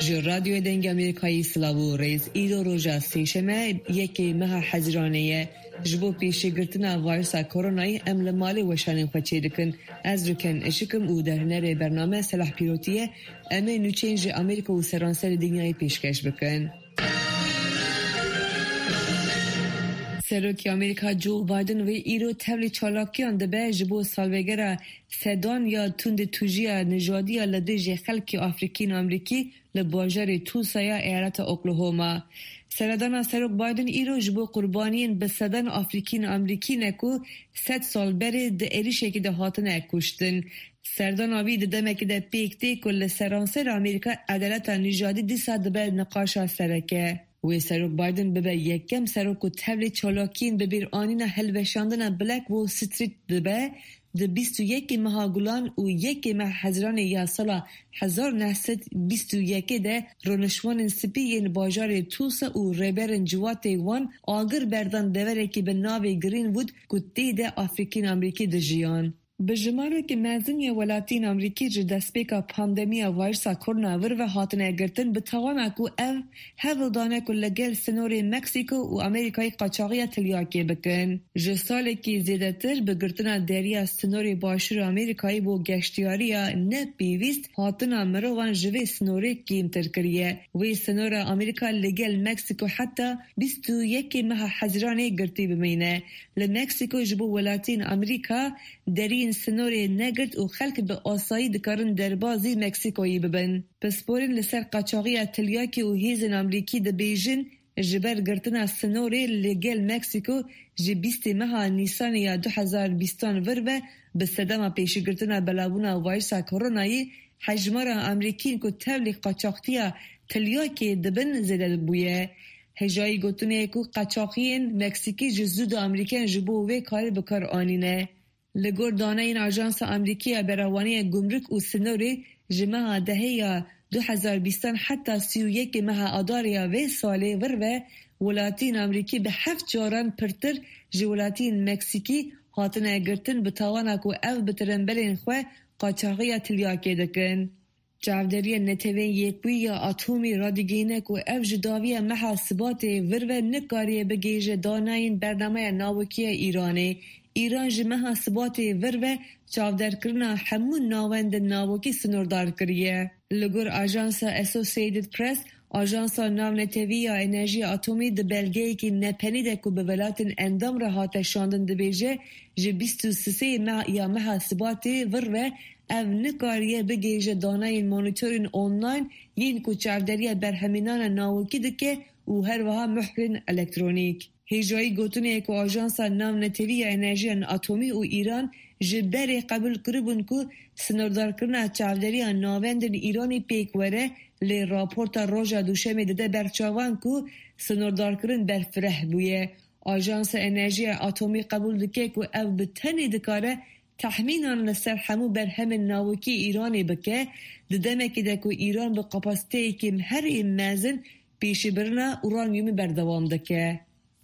جو رادیو دنگ امریکایی سلاو ریز ایرو روژا سیشمه یکی مها حزرانیه جبو پیشی گرتنا وایرسا کرونایی ام لمالی وشانین خوچه دکن از رکن اشکم او در نره برنامه سلاح پیروتیه امه نوچینج امریکا و سرانسر دنیای پیشکش بکن. سروکی امریکا جو بایدن و ایرو تبلی چالاکیان دبه جبو سالوگره سدان یا تند توجیه نژادی لدیج خلک آفریقین امریکی لباجر توسا ایالت اوکلاهوما. سردان سروک بایدن ایرو جبو قربانیین به سدان آفریقین امریکی نکو 100 سال بره ده ایریشه که ده هاتن اکوشتن. سردان آوی ده دمک ده پیکتی کل سرانسر امریکا عدالت نژادی دیسا دبه نقاشا سرکه. و سروک بایدن ببه یکم سروک و تبلی چالاکین ببیر آنینا هلوشاندن بلک و ستریت دبه ده 21 ماه گلان و 1 ماه حزران یا سالا 1921 ده رونشوان سپیین باجار توسا و ریبرن جوات وان آگر بردن دوره که به ناوی گرین وود کتی ده آفریقین امریکی ده جیان. به جماره که مزنی ولاتین امریکی جه دستپیکا پاندمی وایرسا کرونا ور و هاتنه گرتن به توانه که او هفلدانه که لگل سنوری مکسیکو و امریکای قاچاقی تلیاکی بکن. جه سالی که زیده تر به گرتن دریا سنوری باشور امریکایی بو گشتیاریا نه بیویست هاتنه مروان جوی سنوری کیمتر کریه. وی سنور امریکا لگل مکسیکو حتی 21 ماه حزرانه گرتی بمینه. لمکسیکو جبو ولاتین امریکا درین سنوری نگرد و خلق به آسایی دکارن دربازی مکسیکویی ببن. پسپورین لسر قاچاقی تلیاکی و هیزن امریکی ده بیجن جبر گرتنا سنوری لگل مکسیکو جی 20 ماه نیسان یا 2020 ور و به صدام پیشی گرتنا بلابونا وایرسا کرونایی حجمار امریکین که تبلیغ قاچاقتیا تلیاکی دبن زده بویه. هجایی گوتونه که قاچاقیین مکسیکی جزود امریکن جبو و کاری بکار آنینه. لگور دانه این آژانس امریکی براوانی گمرک و سنوری جمعه دهه یا 2020 حتی 31 ماه آداریا و ساله ور و ولاتین امریکی به 7 جاران پرتر جولاتین مکسیکی هاتنه گرتن بتوانا که او بترنبلین خواه قاچاقی تلیاکی دکن. جاودری نتوین یکوی یا اتمی رادیگینه که او جداوی محاسبات ور و نکاریه بگیج داناین برنامه ناوکی ایرانی. ایران جمعه ثبات ور و چاودر کرنا همون ناوند ناوکی سنوردار کریه. لگور آژانس اسوسییتد پرس آژانس ناونتوی یا انرژی اتمی ده بلگه‌ای که نپنیده که به ولایت اندام را هات شاندن دبیجه جه 23 ماه یا ماه ثبات ور و او نکاریه بگیجه دانای مانیتورین آنلاین یین که چاودری برهمینان ناوکی دکه و هر وها محرن الکترونیک. هیجایی گوتونه که آژانس ناونتوی انرژی اتمی و ایران جبری قبول کربون که سنوردار کرنا چاودری ناوند ایرانی پیکوره لی راپورت روژا دوشمی دده برچاوان که سنوردار کرن برفره بویه. آژانس انرژی اتمی قبول دکه که او بتنی دکاره تحمینان لسر همو برهم ناوکی ایرانی بکه ددمه که دکو ایران به قپاسته که هر این مازن پیشی برنا اورانیومی بردوام دکه.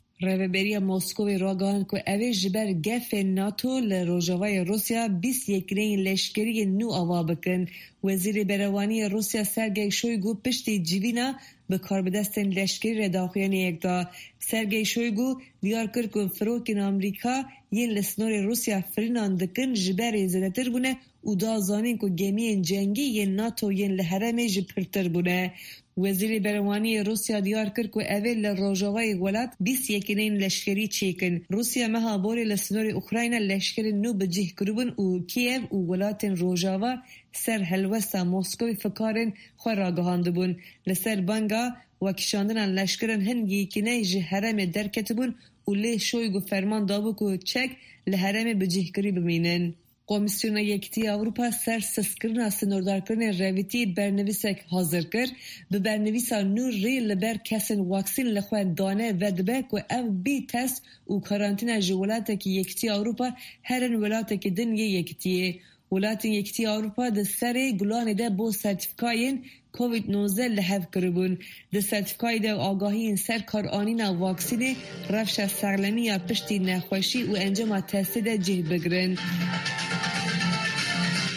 رهبری مسکو راگان که اوی جبر گف ناتو لروجاوای روسیا 21 لشکری نو آوا بکن. وزیر بروانی روسیا سرگئی شویگو پشتی جیوینا به کاربدستن لشکری رداخیانی اکتا. سرگئی شویگو دیار کرد که فروکین امریکا یین لسنور روسیا فرینان دکن جبر زدتر بونه او دازانین که گمین جنگی یین ناتو یین لحرمی جپرتر بونه. وزیر بروانی روسیا دیار کرد که اول روجاوای ولات 21 لشکری چیکن. روسیا مها بوری لسنور اوکراین لشکری نو بجه کربن و کیف و ولات روجاوا سر هلوستا مسکوی فکارن خواه راگهانده بون. لسر بانگا و کشاندن لشکرن هنگی کنه جه حرم درکت بون و لی شویگو فرمان دابو که چک لحرم بجه کری بمینن. کمیسیون یکتی اروپا سر سسکرنا سنوردار کردن رویتی برنویسک حاضر کرد. به برنویسا نور ری لبر کسن واکسین لخوان دانه و دبه که او بی تست و کارانتین جولاته که یکتی اروپا هرن ولاته که دنیا یکتیه. ولات یکتی اروپا ده سر گلان ده بو سرتیفکاین کووید 19 لحظ کربون. ده سرتیفکای ده آگاهی سر کار آنینا واکسین رفش سرلمی یا پشتی نخوشی و انجام تست ده جه بگرن.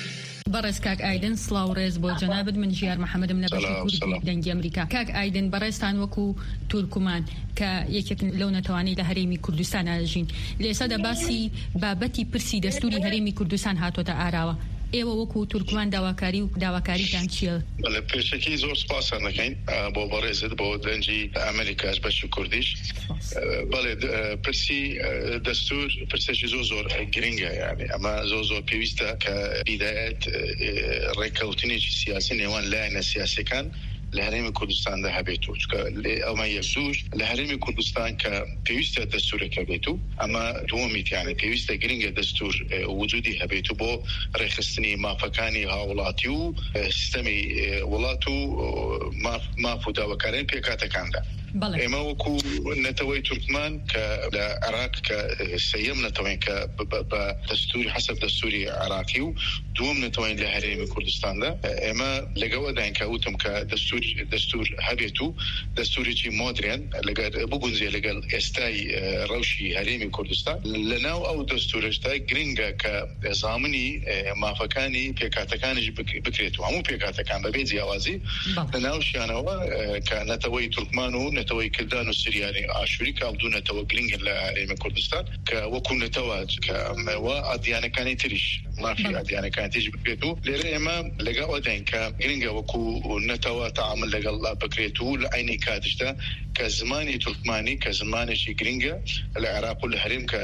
بەڕێز کاک ئایدن سڵاو و ڕێز بۆ جەنابەت من ژیار محەممەدم لە بەشی کوردی دەنگی ئەمریکا. کاک ئایدن بەڕێستان وەکو تورکمان کە یەکێک لەو نەتوانەی لە هەرێمی کوردستان ئاژین لێسەدا باسی بابەتی پرسی دەستوری هەرێمی کوردستان هاتۆتە ئاراوە. ئێوە وەکو تورکمان داواکاریتان چییە؟ لە پێشەکی زۆر سپاسان دەکەین بۆ بەڕێزت بۆ دەنجی ئەمریکاش بەشی کوردیش. بەڵێ پرسی دەستور پرسێکی زۆر گرنگە، یعنی ئەمە زۆر پێویستە کە بیدایەت ڕێککەوتنێکی سیاسی نێوان لایەنە سیاسیەکان لە هەرێمی کوردستاندا هەبێتەوە، چونکە ئەمە یەکسوش لە هەرێمی کوردستان کە پێویستە دەستورێکە بێت و ئەمە دووەمیت، یعنی پێویستە گرنگە دەستور وجودی هەبێت و بۆ ڕێخستنی مافەکانی هاوڵاتی و سیستەمی وڵات و ماف و داواکارین پێکاتەکاندا. ئێمە وەکو نەتەوەی تورکمان کە لە عێراق کە سەیەم نەتەوەین کە بە دەستوری حەسەب دەستوری عێراقی و دووەم نەتەوەین لە هەرێمی کوردستاندا، ئێمە لەگەڵەداین کە وتم کە دەستور هەبێت و دەستورێکی مۆدرن لەگەڵ بگونجێ لەگەڵ ئێستای ڕەوشی هەرێمی کوردستان. لەناو ئەو دەستورشتا گرنگە کە زامنی مافەکانی پێکاتەکانیش بکرێت و هەموو پێکاتەکان بەبێ جیاوازی لەناوشیانەوە کە نەتەوەی تورکمان و نەتەوەی کردان و سریانی ئاشووری کاڵدوو نەتەوە گرنگن لە هەرێمی کوردستان کە وەکو نەتەوە کە ئەمەوە ئەدیانەکانی تریش مافی ئەدیانەکانی تریش بکرێت و لێرە ئێمە لەگەڵ ئەدەین کە گرنگە وەکو نەتەوە تعامل لەگەڵ بکرێت و لە عینی کاتشدا کە زمانی تورکمانی کە زمانێکی گرنگە لە عێراق و لە هەرێم کە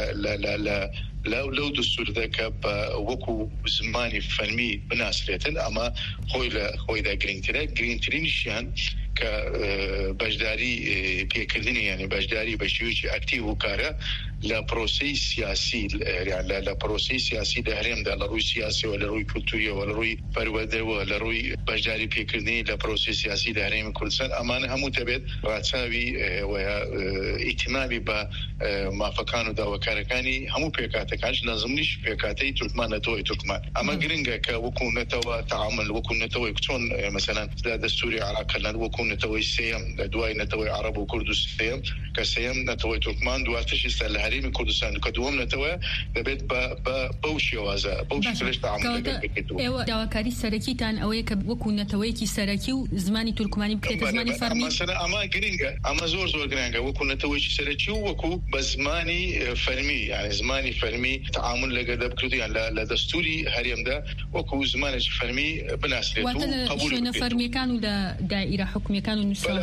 لەو دەستوردا کە بە وەکو زمانی فەرمی بناسرێتن، ئەمە خۆیدا گرنگترینیشیان کە بەشداری پێکردنی یعنی بەشداری بە شێوەیەکی ئەکتیڤ و کارە لە پرۆسەی سیاسی لە پرۆسەی سیاسی لە هەرێمدا لە ڕووی سیاسیەوە لە ڕووی کولتوریەوە لە ڕووی پەروەردەوە لە ڕووی بەشداری پێکردنی لە پرۆسەی سیاسی لە هەرێمی کوردستان ئەمانە هەموو دەبێت ڕاچاوی ئیتیمامی بە مافەکان و داواکارەکانی هەموو پێکاتەکانش لازمنیش پێکاتەی تورکمان نەتەوەی تورکمان. ئەمە گرنگە کە وەکو نەتەوە تعامل وەکو نەتەوەی چۆن مەسەلەن دەستوری عێراق وەکو نەتەوەی سێم لە دوای نەتەوەی عەرەب و کورد و سێم کە سێم نەتەوەی تورکمان دواترشی سەر لە هەرێمی کوردستان کە دووەم نەتەوە دەبێت بەو شێوازە بەو شێوەش تعامل بکرێت. ئێوە داواکاری سەرەکیتان ئەوەیە کە وەکو نەتەوەیەکی سەرەکی و زمانی تورکمانی بکرێتە زمانی فەرمی. ئەمە گرنگە، ئەمە زۆر گرنگە وەکو نەتەوەیەکی سەرەکی و وەکو بە زمانی فەرمی، یعنی زمانی فەرمی تعامل لەگەڵ بکرێت، یان لە دەستوری هەرێمدا وەکو زمانێکی فەرمی بناسرێت و قبول شوێنە فەرمیەکان و لە دائیرە حکومیەکان و نووسراوەکان.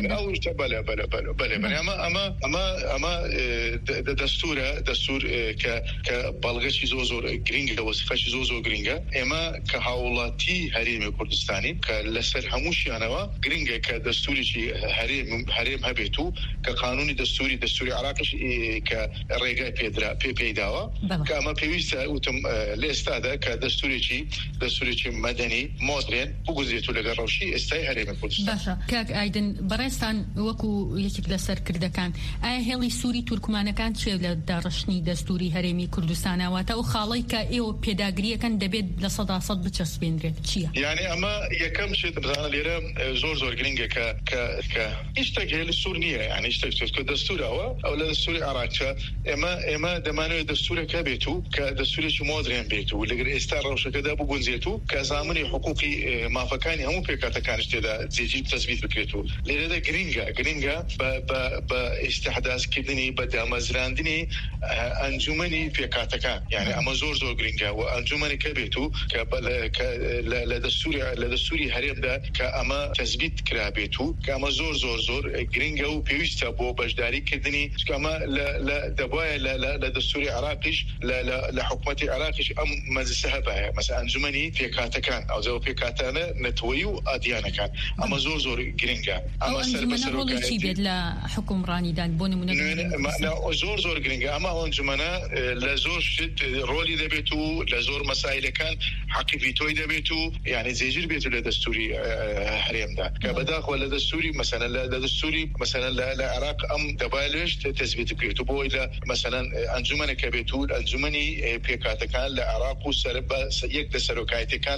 ئەمە دەستور کە بەڵگەشی زۆر گرنگە، وەسفەشی زۆر گرنگە. ئێمە کە هاوڵاتی هەرێمی کوردستانی کە لەسەر هەمووشیانەوە گرنگە کە دەستوریی هەرێم هەبێت و کە قانونی دەستوری عێراقش کە ڕێگای پێداوە کە ئەمە پێویستە وتم لە ئێستادا کە دەستورێکی مەدەنی مۆدرن بگوزێت و لەگەڵ ڕەوشی ئێستای هەرێمی کوردستان. باشە کاک ئایدن بەڕێستان وەکو یەکێک لە سەرکردەکان ئایا هێڵی سووری تورکمانەکان چێ لە داڕشتنی دەستوری هەرێمی کوردستانەوەتە و خاڵی کە ئێوە پێداگریەکەن دەبێت لە 100% بچەسپێنرێت چییە؟ یعنی ئەمە یەکەم شت بزانە لێرە زۆر گرنگە کە هیچ شتێک هێڵی سوور نییە، یعنی شتێک کە دەستورەوە ئەو لە دەستوری عێراقچە ئێمە دەمانوێت دەستورێکە بێت و کە دەستورێکی مۆدرن بێت و لەگەر ئێستا ڕەوشەکەدا بگونجێت و کە زامنی حقوقی مافەکانی هەموو پێکاتەکانش تێدا جێگیر تەثبیت بکرێت و لێرەدا گرنگە بە ئیستحداثکردنی بە دامەزراندنی ئەنجومەنی پێکاتەکان، یعنی ئەمە زۆر گرنگە و ئەنجومەنێکە بێت و کە لە دەستوری هەرێمدا کە ئەمە تەثبیت کرا بێت و کە ئەمە زۆر گرنگە و پێویستە بۆ بەشداریکردنی ئەمە دەبایە لە دەستوری عێراقیش لە حکوومەتی عێراقیش ئەم مەجلیسە هەبایە مەسەڵەن ئەنجومەنی پێکاتەکان ئەو جەوە پێکاتانە نەتەوەیی و ئادیانەکان ئەمە زۆر گرنگە. ئەمە ڕۆڵی چی بێت لە حکومڕانیدان بۆ نمونە زۆر گرنگە. ئەمە ئەنجومەنە لە زۆر شت ڕۆلی دەبێت و لە زۆر مەسائلەکان حەقی ڤیتۆی دەبێت و یعنی جێگیر بێت لە دەستوری هەرێمدا کە بەداخەوە لە دەستوری مەسەلەن لە دەستوری مەسەلەن لە عێراق ئەم دەبایلش تەثبیت بکرێت و بۆی لە مەسەلەن ئەنجومەنێکە بێت و ئەنجومەنی پێکاتەکان لە عێراق و یەک لە سەرۆکایەتەکان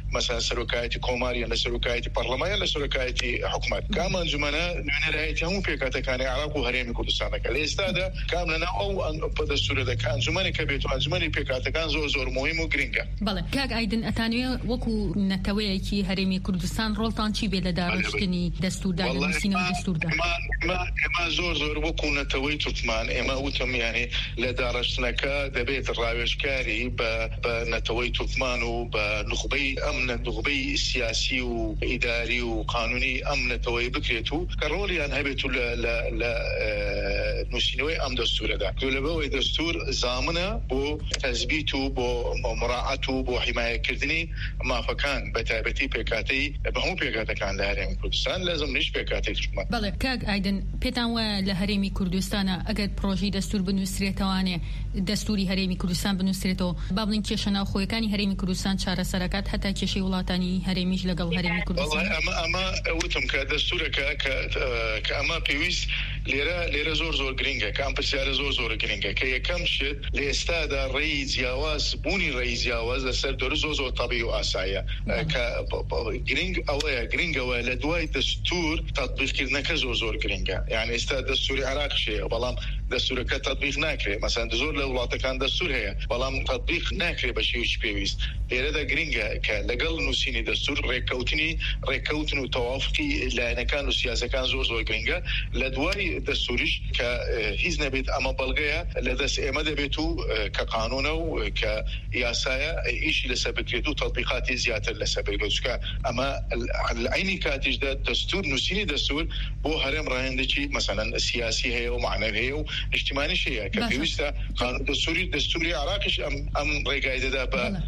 مثلا سەرۆکایەتی کۆماریان لە سەرۆکایەتی پەرلەمانیان لە سەرۆکایەتی حکوومەت کام ئەنجومەنە نوێنەرایەتی هەموو پێکاتەکانی عێراق و هەرێمی کوردستانەکە لە ئێستادا کام لەناو ئەو دەستورەدا کە ئەنجومەنی کە بێت و ئەنجومەنی پێکاتەکان زۆر مهم و گرنگە. بەڵێ کاک ئایدن ئەتانوێ وەکو نەتەوەیەکی هەرێمی کوردستان ڕۆڵتان چی بێ لە داڕشتنی دەستوردا لە نووسینەوەی دەستوردا؟ ئێمە زۆر وەکو نەتەوەی تورکمان ئێمە وتم یعنی لە داڕشتنەکە دەبێت ڕاوێژکاری بە نەتەوەی تورکمان و بە نخبەی سیاسی و ئیداری و قانونی ئەم نەتەوەی بکرێت و کە ڕۆڵیان هەبێت و لە نووسینەوەی ئەم دەستورەدا لەبەوەی دەستور زامنە بۆ تەزبیت و بۆ مراعات و بۆ حیمایەکردنی مافەکان بە تایبەتی پێکاتەی بە هەموو پێکاتەکان لە هەرێمی کوردستان لازم نیش پێکاتی تورکمان. بەڵێ کاک ئایدن پێتان وایە لە هەرێمی کوردستانە ئەگەر پرۆژەی دەستور بنووسرێتەوانێ دەستوری هەرێمی کوردستان بنووسرێتەوە با بڵین کێشە ناوخۆیەکانی هەرێمی کوردستان چارەسەرەکات هەتا کێشەی وڵاتانی هەرێمیش لەگەڵ هەرێمی کوردستان؟ ئەمە وتم کە دەستورەکە کە ئەمە پێویست لێرە زۆر گرنگە کە ئەم پرسیارە زۆر گرنگە کە یەکەم شت لە ئێستادا ڕێی جیاواز بوونی ڕێی جیاواز لەسەر دەور زۆر تەبیعی و ئاساییە کە گرنگەوە لە دوای دەستور تەطبیقکردنەکە زۆر گرنگە یعنی ئێستا دەستوری عێراقشەیە بەڵام دەستورەکە تەطبیق ناکرێت مثلا زۆر لە وڵاتەکان دەستور هەیە بەڵام تەطبیق ناکرێت بە شێوەیەکی پێویست لێرەدا گرنگە کە لەگەڵ نووسینی دەستور ڕێککەوتن و تەوافقی لایەنەکان و سیاسەکان زۆر گرنگە لە دوای دەستوریش کە هیچ نەبێت ئەمە بەڵگەیە لە دەست ئێمە دەبێت و کە قانونە و کە یاسایە ئیشی لەسەر بکرێت و تەطبیقاتی زیاتر لەسەر بکرێت چونکە ئەمە لە عینی کاتیشدا دەستور نووسینی دەستور بۆ هەرێم ڕاهێندێکی مثلا سیاسی هەیە و معنەوی هەیە و اجتماعیش هەیە کە پێویستە قانون دەستوری عێراقیش ئەم ڕێگای دەدا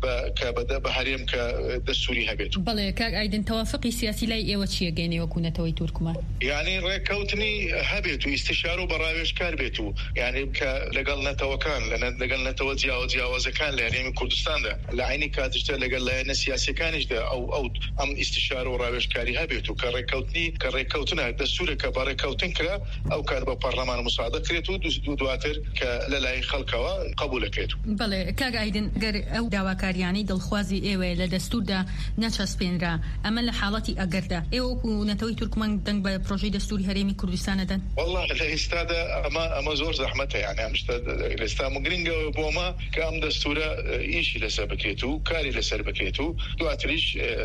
بە هەرێم کە دەستوری هەبێت. بەڵێ کاک ئایدن تەوافقی سیاسی لای ئێوە چیە گەێنێ وەکو نەتەوەی تورکمان؟ یعنی ڕێککەوتنی هەبێت و ئیستیشار و بەڕاوێژکار بێت و یعنی کە لەگەڵ نەتەوەکان لەگەڵ نەتەوە جیاوازەکان لە هەرێمی کوردستاندا لە عینی کاتیشدا لەگەڵ لایەنە سیاسیەکانیشدا ئەم ئیستیشار و ڕاوێژکاری هەبێت و کە ڕێککەوتنە دەستورێکە بە ڕێککەوتن کرا ئەو کات بە پەرلەمان مساعدە کرێت و دواتر کە لە لای خەڵکەوە قبولەکرێت. بەڵێ کاک ئایدن گەر ئەو داواکاریانەی دڵخوازی ئێوە لە دەستوردا نەچەسپێنرا ئێمە لە حاڵەتی ئەگەردا ئێوە وەکو نەتەوەی تورکمان دەنگ بە پرۆژەی دەستوری هەرێمی کوردستانە دەن؟ والله لە ئێستادا ئەمە زۆر زەحمەتە یعنی ئەم شتە ئێستا گرنگەوە بۆمە کە ئەم دەستورە ئیشی لەسەر بکرێت و کاری لەسەر بکرێت و دواتریش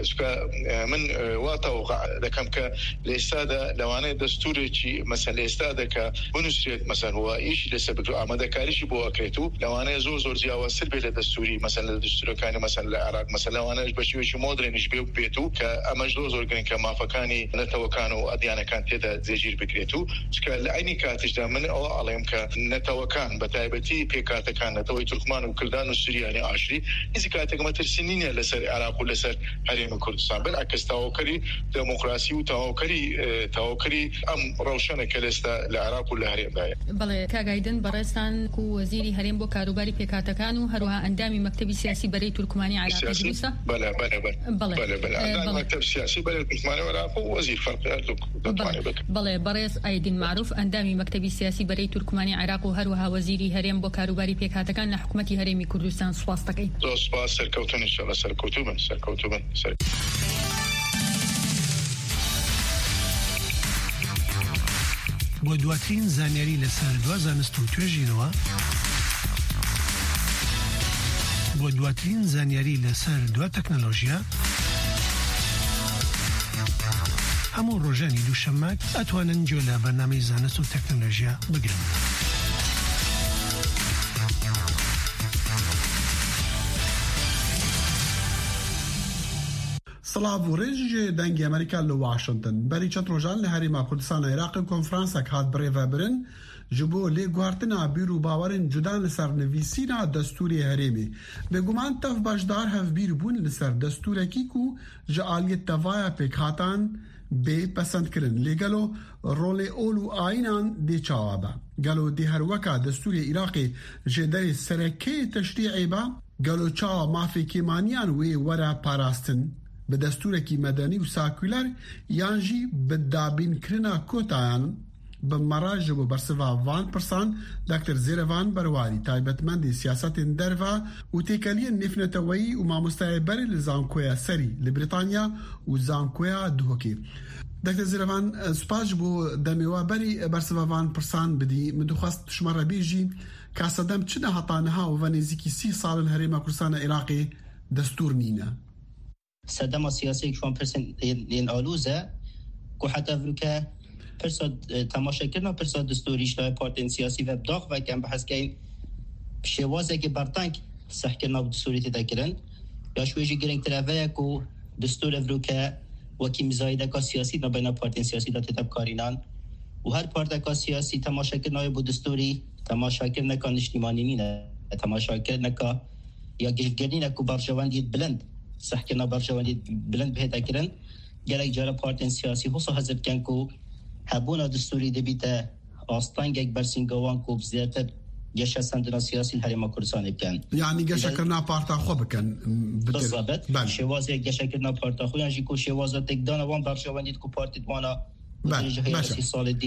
من واتەوقع دەکەم کە لە ئێستادا لەوانەیە دەستورێکی مەسەلە ئێستادا کە بنووسرێت مەسەن وە ئیشی لەسەر بکرێت ئامادەکاریشی بۆ ئەکرێت و لەوانەیە زۆر جیاوازتر بێت لە دەستوری مەسەن لە دەستورەکانی مەسەن لە عێراق مەسەن لەوانەیە بە شێوەیەکی مۆدرنیش بێت و کە ئەمەش زۆر گرنگ کە مافەکانی نەتەوەکان و ئەدیانەکان تێدا جێگیر بکرێت و چکە لە عینی کاتیشدا من ئەوە ئەڵێم کە نەتەوەکان بە تایبەتی پێکاتەکان نەتەوەی تورکمان و کردان و سوریانی ئاشری هیچ کاتێک مەترسی نینە لەسەر عێراق و لەسەر هەرێمی کوردستان بەعکس تاواکەری دموکراسی و تاواکەری ئەم ڕەوشەنە کە لەستا لە عێراق و لە هەرێمدایە. بەڵێ کاک ئایدن بەڕێستان و وەزیری هەرێم بۆ کاروباری پێکاتەکان و هەروەها ئەندامی مەکتەبی سیاسی بەرەی تورکمانی عێراق دروستە؟ بەڵێ ئەندامی مەکتەب سیاسی بەرەی تورکمانی عێراق و وەزیر فەرقی بەڵێ بەڕێز ئایدن معروف ئەندامی مەکتەبی سیاسی بەرەی تورکمانی عێراق و هەروەها وەزیری هەرێم بۆ کاروباری پێکاتەکان لە حکوومەتی هەرێمی کوردستان سوپاس دەکەین. زۆر سوپاس سەرکەوتن ئینشاءالله سەرکەوتوبن. بۆ دواترین زانیاری لەسەر دوا زانست و توێژینەوە بۆ دواترین زانیاری لەسەر دوا تەکنۆلۆژیا هەموو ڕۆژانی دووشەممە ئەتوانن گوێ لە بەرنامەی زانست و تەکنۆلۆژیا بگرن. سڵاو و ڕێژێ دەنگی ئەمریکا لە واشنگتن بەری چەند ڕۆژان لە هەرێما کوردستان و عێراق کۆنفرانسێک هات بڕێوە برن ji bo lêgwartina bîr û bawerên cuda li ser nivîsîna destûrê herêmê. Bêguman tev beşdar hevbîr bûn li ser destûrekî ku ji aliyê tevaya pêkhatan bê pesendkirin. Lê gelo rolê ol û ayînan dê çawa be. Gelo dê her weka destûrê Iraqê ji derê serekeyê teşrî'ê be, gelo çawa mafê kêmaniyan wê were parastin bi destûrekî medenî û sakûler yan jî bi dabînkirina kotayan بمراج و برسوا وان پرسان دکتر زیروان برواری تایبەتمەندی سیاسەتên derva û têkeliyên nêfneteweyî û mamosteyê li zankoya serî li Brîtanya û zankoya duhokê. دکتر زیروان سپاس بۆ دەمێوا بەری بەرسva van pirsan bidî min dixwast tişmara bêjî ka sedem çi nehataniha û venêzîkî 30 salên Herêma Kurdistana Iraqê destûr nîne. Sedema siyasî şu an pirsan alûze ku heta vike pirsa temaşakirina pirsa destûrî iştahê partiyên siyasî ve bidaq vekin behezkeyn şêwazekî bertank sehkirina destûrî tê kirin ya ji wê jî girîngtir veye ku destûr evrûke wekî mizayedeka siyasî navbeyna partiyên siyasî de tê tevkarînan û her parteka siyasî temaşakirina bu destûrî temaşakirneka niştîmanî nîne temaşakirneka ya giştgirînek ku berjewendiyê bilind sehkirina berjewendiyê bilind bihête kirin gelek cara partiyên siyasî hosa hezir bikin ku hebûna destûrî dibîte astangek bersîngewan ku zêdetir geşa sendina siyasî Herêma Kurdistanê bikin. Yani geşekirina parta xwe bikin. Bizabet. Şêwazê geşekirina parta xwe yan jî ku şêwaza têkdana wan berjewendî ku partî wana باشا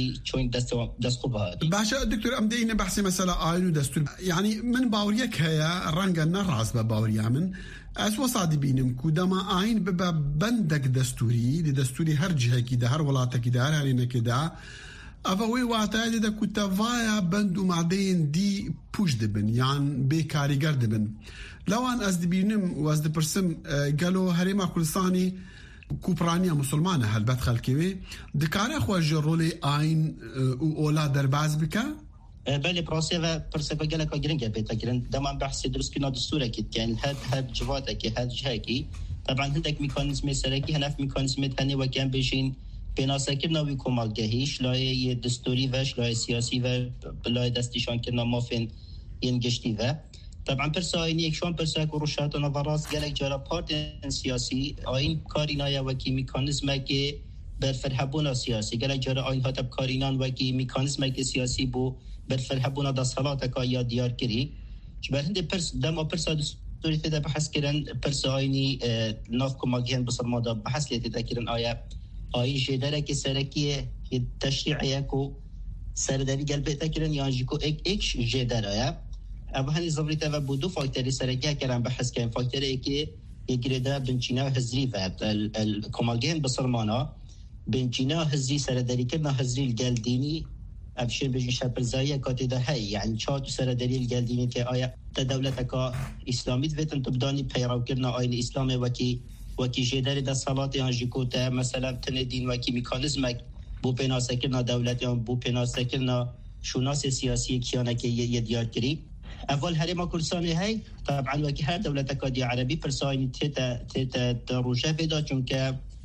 دكتور ام دينا بحثي مثلا آين ودستور يعني من باوريك هيا رنگا نراز بباوريا من اسوا صادي بينم كودما آين ببا بندك دستوري لدستوري هر جهه كده هر ولاته كده هر هرينه كده افوي واعتاد ده كتفايا بندو معدين دي بوش دبن يعني بكاريگر دبن لو ان از دبينم واز دبرسم قالوا هريما كردستاني کوپرانیا مسلمانه هلبت خلکوی دکاره خواهج رولی آین و اولا درباز بکه؟ بله پراسه و پرسفه گله که گرنگه بیتا کرن دمان بحثی درست کنه دستوره کید که هر جواته که هر جهه کی طبعا هندک میکانیزم سرکی هنف میکانیزم تنی و کم بشین بناسکر نوی کمالگهیش لایه دستوری وش لایه سیاسی و لایه دستیشان کرنا مافین این گشتی و طبعا پرسا آینی اکشان پرسا که روشات و نوراز گلک جارا پارتین سیاسی آین کارینای وکی میکانیزمه که برفرهبونا سیاسی گلک جارا آین هاتب کارینان وکی میکانیزمه که سیاسی بو برفرهبونا دا صلاة که یا دیار کری جبر هنده دم پرسا دستوری تیده بحث کرن پرسا آینی ناف کماگیهن بسرما دا بحث لیتیده کرن آین جدره که سرکیه تشریعیه که سرداری گلبیتا کرن یا جیکو ایک جدره اما هنی زبریت و بودو فاکتوری سرگه کردن بحث کردن فاکتوری که یگریده بنچینا هزری و کمالگین بسرمانا بنچینا هزری سرداری کردن هزری الگلدینی افشین بجی شپرزایی کاتی ده هی یعنی چهار سرداری الگلدینی که آیا تا دولت که اسلامیت ویتن تبدانی پیراو کردن آین اسلام وکی جداری ده صلات یا جیکو تا مثلا تندین وکی میکانیزمک بو پیناسه کردن دولت یا بو پیناسه کردن شوناس سیاسی کیانه که یه دیار کری اول هرما کردستانی هی طبعا وکی هر دولت کادی عربی پرسانی تیتا روشه پیدا چون که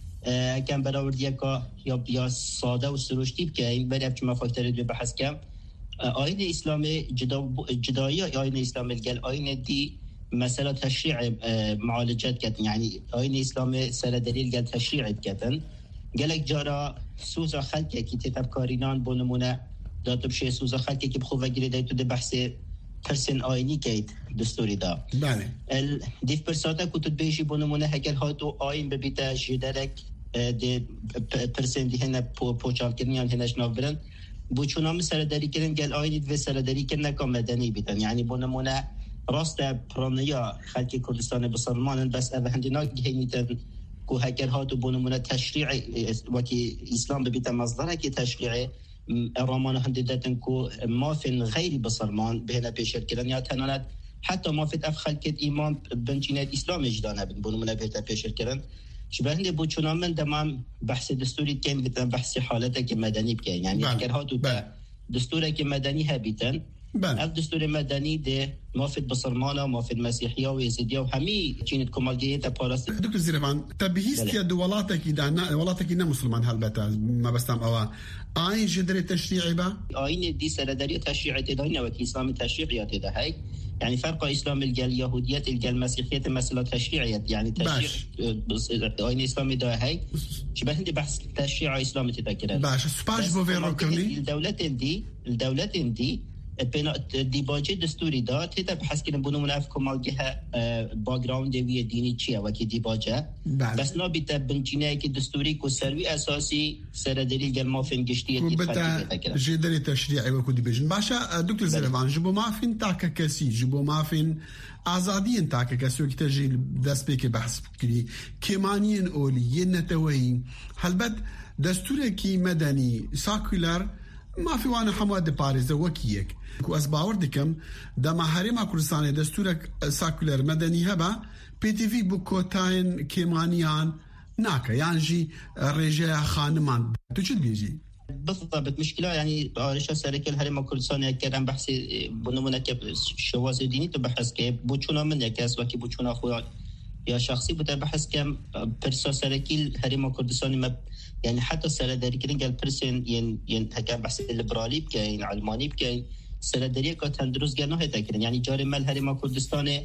کم براوردیه که یا ساده و سروشتی که این بری افچه مفاکتری دوی بحث کم آین اسلام جدایی آین اسلام الگل آین دی مثلا تشریع معالجات کتن یعنی آین اسلام سرداری الگل تشریع کتن گلک جارا سوزا خلقه که تیتب کارینان بونمونه داتب شه سوزا خلقه که بخواه گیره دایتو ده بحث پرسن آینی کید دستوری دا بله دیف پرساتا کتود بیشی بونمونه هکر هاتو آین ببیتا جدرک دی پرسن دی هنه پوچال کرنیان هنش ناف برن بو چونام سرداری کرن گل آینی دوی سرداری کرن نکا مدنی بیتن یعنی بونمونه راست پرانیا خلق کردستان بسلمانن بس اوه هندینا گهینیتن که هکر هاتو بونمونه تشریع وکی اسلام ببیتا مصدره که تشریع رامان هندیدتن که مافن غیری بسلمان بهنه پیشر کردن یا تنانت حتی مافت اف خلقت ایمان بنچینت اسلام اجدانه بونمونه بهتا پیشر کردن شبه هنده بود چونان من دمام بحث دستوری کن بیتن بحث حالته که مدنی بکن یعنی اگر هاتو دستوره که مدنی ها بیتن اف دستور مدنی ده مافد بسلمانه مافد مسیحیه و یزیدیه و همی چینت کمالگیه تا پارست دکتر زیروان تبهیست که ولاتکی نه مسلمان هلبته ما بستم اوه آین جدر تشریعی با؟ آین دی سرداری تشریعی تدهی نوکی اسلام تشریعیات تدهی يعني فرق اسلام الجل يهوديات الجل مسيحيات مثلا تشريعيات يعني تشريع آين اسلامي ده هي شبه عندي بحث تشريع اسلامي تذكر باش سباش بوفيرو كرني الدولتين دي بين دیباجه دستوری داد هدا بحث کردن بونو مناف کمالگه باگراوند وی دینی چیه وکی دیباجه بس نابیت بنجینه که دستوری کو سروی اساسی سردری گل مافین گشتیه بتا جدري تشريعي وكو ديبيجن باشا دكتور زرفان جبو مافين تاكا كسي جبو مافين آزادين تاكا كسي وكتجي دست بيك بحث بكري كيمانيين أولي نتوهي هلبت دستوري مدني ساكولار ما في وانا حماد باريس وكيك كو أسباور دكم دما هريما كردستاني دستورك ساكولار مدني هبا بي تي في بوكوتاين كيمانيان ناكا يعني جي رجاء خانمان تجد بيجي بالضبط مشكلة يعني رشا سرك الهرم كردستان كلام بحث بنمونه شواذ ديني تبحث كيف بوچونا من يكاس وكي بوچونا خويا يا شخصي بتبحث كم برسا سركي الهرم كردستان يعني حتى سرداري كده قال برسن ين هكا بحث الليبرالي بكاين علماني بكاين سرداري كتندرس قالنا هيدا كده يعني جاري مال الهرم كردستان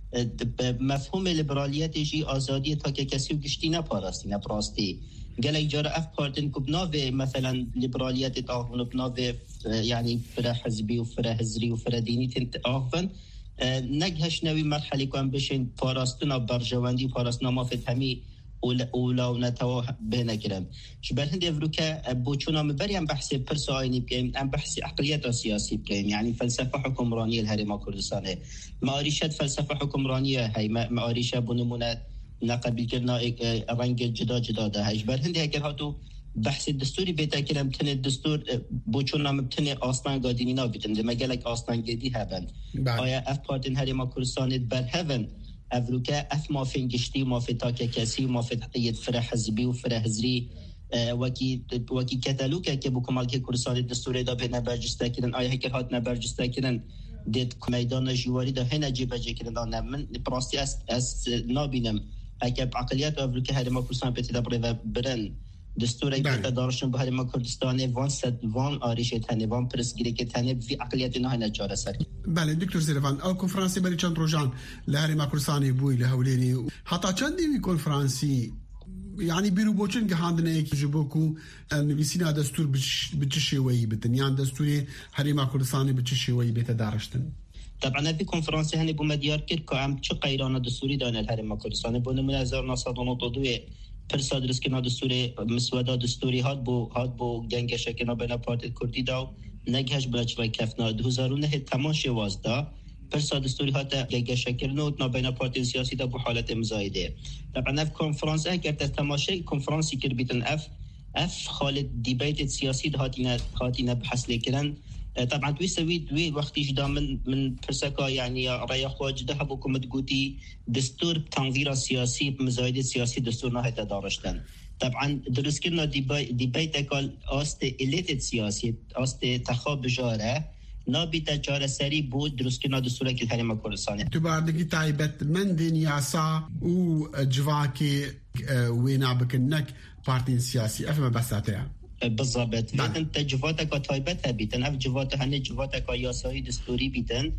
مفهوم الليبراليات يجي آزادي تا كسي وقشتينا باراستينا براستي قال إجارة أفكارتن كبناوي مثلا ليبراليات تأخذن بناوي يعني فرا حزبي وفرا هزري وفرا ديني تأخذن نجهش نوي مرحلة كان بشين باراستنا برجواندي باراستنا ما في همي ولا نتوا بينا كلام شبه هند أفريقيا بوشونا مبري عم بحث برسايني بكين عم بحث عقليات سياسية بكين يعني فلسفة حكمرانية الهرم كردستان ما أريشت فلسفة حكمرانية هاي ما أريشة بنمونات نقبل كنا رنگ جدا ده هجبر هندي هكر هاتو بحث الدستوري بيتا كلام تن الدستور بوچونا مبتني آستان قادينينا بيتن لما قالك آستان قدي هبن آيا اف بارتن هرما كردستان بر هبن افروكا اف ما فين قشتي ما في تاكا كاسي ما في تحقية فرح حزبي وفرح هزري وكي كتالوكا كبو كمالك كردستان الدستوري دا بينا برجستا كدن آيا هكر هاتنا برجستا كدن ديت ميدان جواري دا هنا جيبا جي كدن دا من براستي اس نابينم اگه عقلیت افریقا هرما کردستان به تدبیر برن دستوری که دارشون به هرما کردستان وان آریشه تنه وان پرسگیری که تنه وی عقلیت نه نجار سر. بله دکتر زیروان او کنفرانسی بری چند روزان لهرما کردستانی بوی لهولینی حتی چندی وی کنفرانسی يعني بيرو بوچن که هاندنه ایک جبوکو نویسینا دستور بچشوی بتن یان دستوری هرما کردستانی بچشوی بت دارشتن. طبعا في كونفرنس هني بمديار كير كام چه قيران دستوري دان الهرم كردستان بون من 1992 پرسا درس كنا دستوري مسودا دستوري هات بو گنگ شكنا بين پارت كردي داو نگهش بلچ كفنا 2009 تماش وازدا پرسا دستوري هات گنگ شكرنو نا بين پارت سياسي دا بو حالت مزايده طبعا في كونفرنس اكرت تماشي كونفرنس كير بيتن اف خالد ديبيت سياسي هاتينا بحث لكرن طبعا توي وقتی جدا من پرسکا يعني رأي خواج ده حکومت گوتی دستور تنظیر سیاسی مزاید سیاسی دستور نه داشتن طبعا درست کردن دیبیت اکال است الیت سیاسی است تخاب جاره نابی تجاره سری بود درست کردن دستور که هرما کردستان تو بعدی تایبت من دنیا سا و جواکی وینا بکنک پارتی سیاسی افهم بساته بالضبط انت جواتك تايبتها بيتن اف جوات هن جواتك ياسایی دستوری بیتن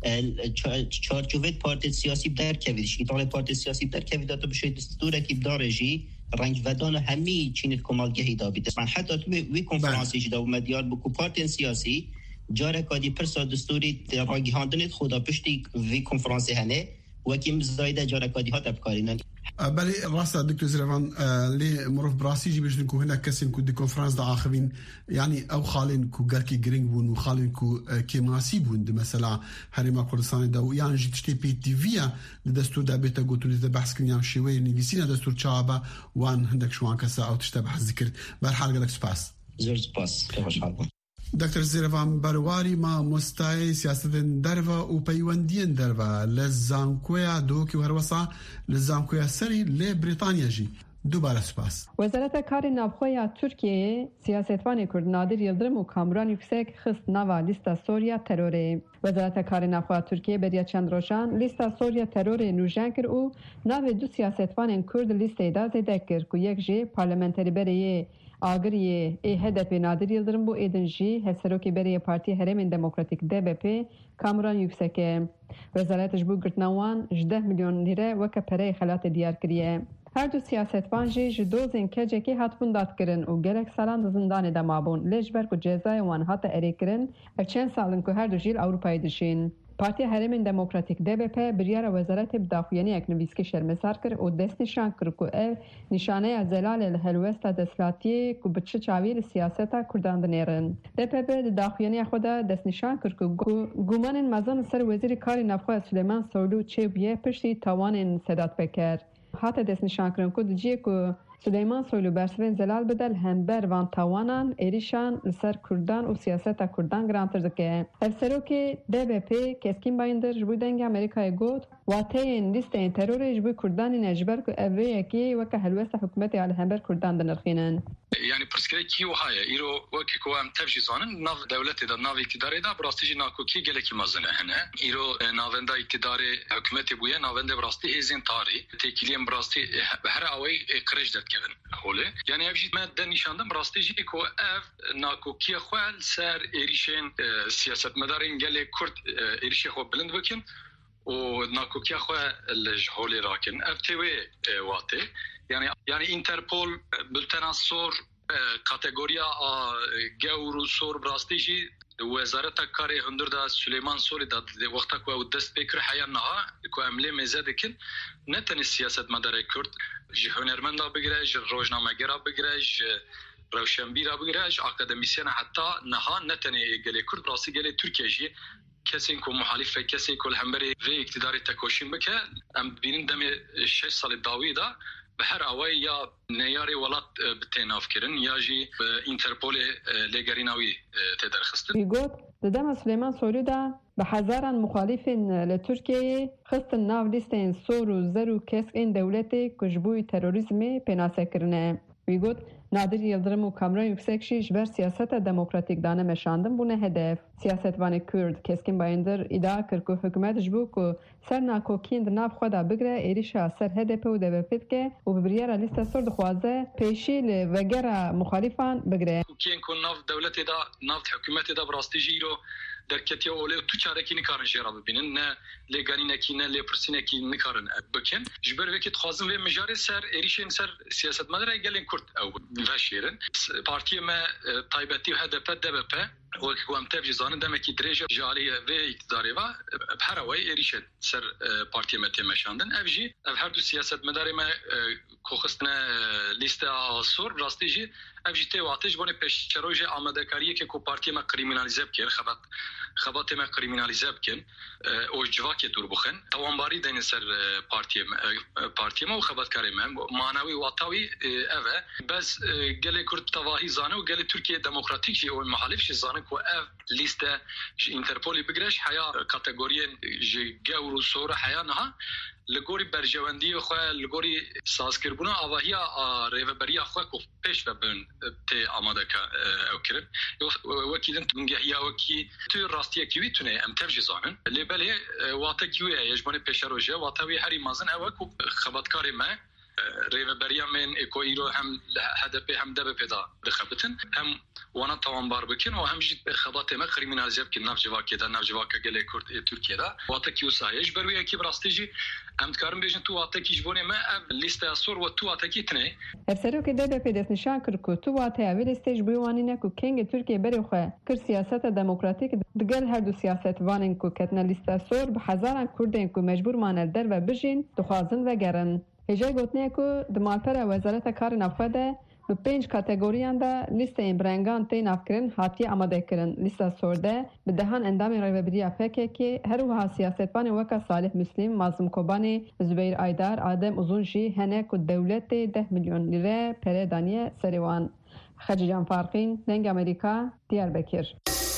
چارچوبت پارتی سیاسی در کویدش ایتال پارتی سیاسی در کویدا تو بشه دستور کی دارجی رنگ ودان همه چین کمالگهی دا بیت من حتی تو وی کنفرانسی جدا و مدیار بو پارتی سیاسی جاره کادی پرسا دستوری راگی هاندنت خدا پشتی وی کنفرانسی هنه وكيم زايده جاركادي هات افكارنا بله راستا دكتور زرفان لي مروف براسي جي باش نكون هنا كاسين كو دي كونفرنس دا اخرين يعني او خالين كو غاركي جرينغ بون وخالين كو كيماسي بون مثلا هرما كردستان دا يعني جي تي بي تي في دستور دا بيتا قلتوا لي بحث كنيام شوي نيسينا دستور تشابا وان هندك شوان كسا او تشتبه الذكر بالحال قالك سباس زور سباس كيفاش حالك دکتر زیروان برواری ما مستای سیاست دروا و پیوندین دروا لزانکویا دو که هر وسا لزانکویا سری ل بریتانیا جی دوباره سپاس. وزارت کار ناوخوی ترکیه سیاستوان کرد نادر یلدرم و کامران یکسک خست نوا لیست سوریا تروره. وزارت کار ناوخوی ترکیه بریا چند روزان لیست سوریا تروره نوجان کرد و ناو دو سیاستوان کرد لیست اداز دکر که یک جه پارلمانتری بریه آگریه هدف نادر یلدرم بو ایدنجی هسروکی بریه پارتی هرم دموکراتیک DBP کامران یکسکه. وزارتش بو گرتنوان 10 میلیون لیره وکه پره خلات دیار کریه. هر دو سیاستوان جی دۆزên kecekê hatibûn dadkirin û gelek salan di zindanê de mabûn. Lê ji ber ku cezayên wan hate erêkirin, ev çend salin ku her du jî li Ewropayê dijîn. Partiya Herêmên Demokratîk DBP biryara Wezaretê bi daxuyaniyek nivîskî şermezar kir û destnîşan kir ku ev nîşaneya zelalê li helwesta desthilatiyê ku bi çi çavî li siyaseta Kurdan dinêrin. DPP li daxuyaniya xwe de destnîşan kir ku gumanên mezan li ser Wezîrê Karê Navxwe Suleyman Soylu çêbûye piştî tawanên Sedat Peker. Hate destnîşankirin ku dicîye ku Suleyman Soylu bersivên zelal bide li hember van tawanan êrîşan li ser Kurdan û siyaseta Kurdan girantir dike. Ev serokê DBP Keskin Bayındır ji bo dengê Amerîkayê got wateyên lîsteyên terorê ji bo Kurdanî ne ji ber ku ev vê yekî weke helwesta hikûmetê ya li hember Kurdan dinirxînin. Yani pirsgirêkî wiha ye îro wekî ku em tev jî zanin nav dewletê de nav îktidarê de bi rastî jî nakokî gelekî mezin hene. Îro navenda îktidarê hikûmetê bûye navenda bi rastî hêzên tarî têkiliyên bi rastî her awê qirêj derkevin holê. Yani ev jî me de nîşandin bi rastî jî ku ev nakokiya xwe li ser êrişên siyasetmedarên gelê Kurd êrişê xwe bilind bikin û nakokiya xwe li ji holê rakin. Ev tê wê watê. Yani Interpol bültena sor kategoriya gewr û sor rastî jî Wezareta Karê hundir da Süleyman Soylu da wexta ku ew dest pê kir heya niha ku em lê mêze dikin ne tenê siyasetmedarê Kurd ji hunermenda bigire ji rojnamegera bigire ji rewşenbîra bigire ji akademisyena heta niha ne tenê gelê Kurd rastî gelê Tirkiye jî kesên ku muhalîf ve kesê ku li hemberê vê iktidarê tekoşîn bike em bînin demê 6 salê dawî da bi her awayê ya neyarê welat bi tê navkirin ya jî Interpolê lêgerîna wî tê derxistin. Got di dema Süleyman Soylu da bi hezaran muxalîfên li Tirkiyeyê xistin nav lîsteyên sor û zer û keskên dewletê ku ji bo terorîzmê pênasekirine. Wî got Nadir Yıldırım û Kamran Yüksek jî ji ber siyaseta demokratîk dane meşandin bûne hedef. Siyasetvanê Kurd Keskin Bayındır îdia kir ku hikûmet ji bo ku ser nakokiyên di nav xwe da bigire êrişa ser HDP û DBP dike û bi biryara lîsta sor dixwaze pêşî li vegera muxalîfan bigire. Kiyên ku nav dewletê da nav hikûmetê da bi rastî jî îro derketiya olê tu çarekî nikarin jêra bibînin ne lêganînekî ne lêpirsînekî nikarin bikin. Ji ber vekî dixwazin vê mijarê ser êrişên ser siyasetmedarê gelên Kurd ew veşêrin. Partiyê me taybetî HDP DBP wekî ku em tev jî zanin demekî dirêj ji aliyê vê iktidarê ve her awayê êrişên ser partiyê me tê meşandin. Ev jî ev her du siyasetmedarê me ku xistine lîsteya sor rastî jî ev jî tê watê ji bonê pêşçerojê amadekariyekê ku partiyê me kriminalîze bike xebatê me kriminalîze bikin û ji civakê dûr bixin. Tawanbarî denin ser partiyê me û xebatkarê me manawî wata wî ev e. Bez gelê Kurd tevahî zane û gelê Tirkiye Demokratîk jî û muhalîf jî zanin ku ev lîste ji Interpolê bigire ji heya kategoriyên ji gewr û sor heya niha li gorî berjewendiyê xwe li gorî sazkirbûna avahiya rêveberiya xwe ku pêş ve bin tê amadeka ew kirin. Wekî din tungehiya wekî tu rastiyekî wî tune em tev jî zanin. Lê belê watekî wê ye ji bonê pêşeroje wata wê herî mezin ew e ku xebatkarê me rêveberiya min eko îro hem HDP hem DBP da dixebitin hem wana tawanbar bikin û hem jî xebatê me kriminalîze bikin nav civakê de nav civaka gelê Kurd Tirkiye da watekî wisa ye ji ber wê yekî bi rastî jî em dikarin bêjin tu watekî ji bonê me ev lîsteya sor û tu watekî tune. Serokê DBP destnîşan kir ku tu wateya vê lîstê ji bo wanîne ku kengê Tirkiye berê xwe kir siyaseta demokratîk digel her du siyasetvanên ku ketine lîsteya sor bi hezaran Kurdên ku mecbûr mane derve bijîn dixwazin vegerin. Hêja gotinê ku di malpera Wezareta Karê Navxwe de bi 5 kategoriyan da lîsteyên birengan tê navkirin hatiye amadekirin. Lîsta sor de bi dehan endamên rêveberiya PKK her wiha siyasetvanên weka Salih Müslim, Mazlum Kobanî, Zübeyir Aydar, Adem Uzun jî hene ku dewletê 10 milyon lîre pere daniye serê wan. Xecî Can Farqîn, Dengê Amerîka, Diyarbekir.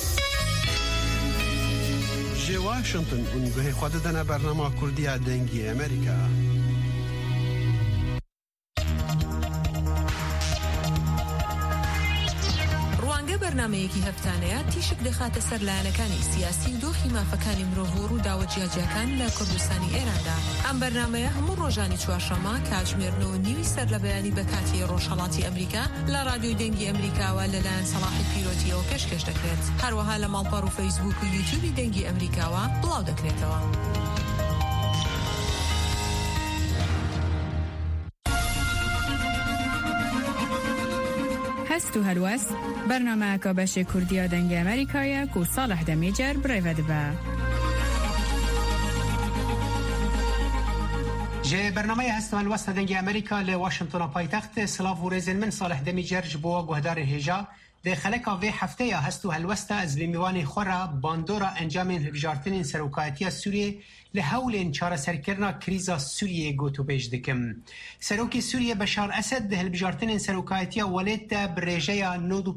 Ji Washington û guhê xwe didine bernama Kurdiya Dengê Amerîka. بەرنامەیەکی هەفتانەیە تیشک دەخاتە سەر لایەنەکانی سیاسی و دۆخی مافەکانی مرۆڤ و ڕووداوە جیاجیەکان لە کوردستانی ئێراندا. ئەم بەرنامەیە هەموو ڕۆژانی چوارشەممە کاتژمێرنەوە نیوی سەر لە بەیانی بە کاتی ڕۆژهەڵاتی ئەمریکا لە رادیۆی دەنگی ئەمریکاوە لەلایەن سەلاحی پیرۆتیەوە پێشکەش دەکرێت. هەروەها لە ماڵپەڕ و فەیسبوک و یوتیوبی دەنگی ئەمریکاوە بڵاو دەکرێتەوە. هست و هلوست برنامه که بش کردیا دنگ امریکایی که صالح دمیجر برود با جه برنامه هست و هلوست دنگ امریکا لواشنطن پایتخت سلاف و رزن من صالح دمیجر جبوا گهدار هجا ده خلقا وی هفته یا هست و هلوست از بیمیوان خورا باندورا انجام هلبجارتن سروکایتی سوریه لحول چاره سرکرنا کریزا سوریه گوتو بیج دکم. سروکی سوریه بشار اسد ده هلبجارتن سروکایتی ولید برژه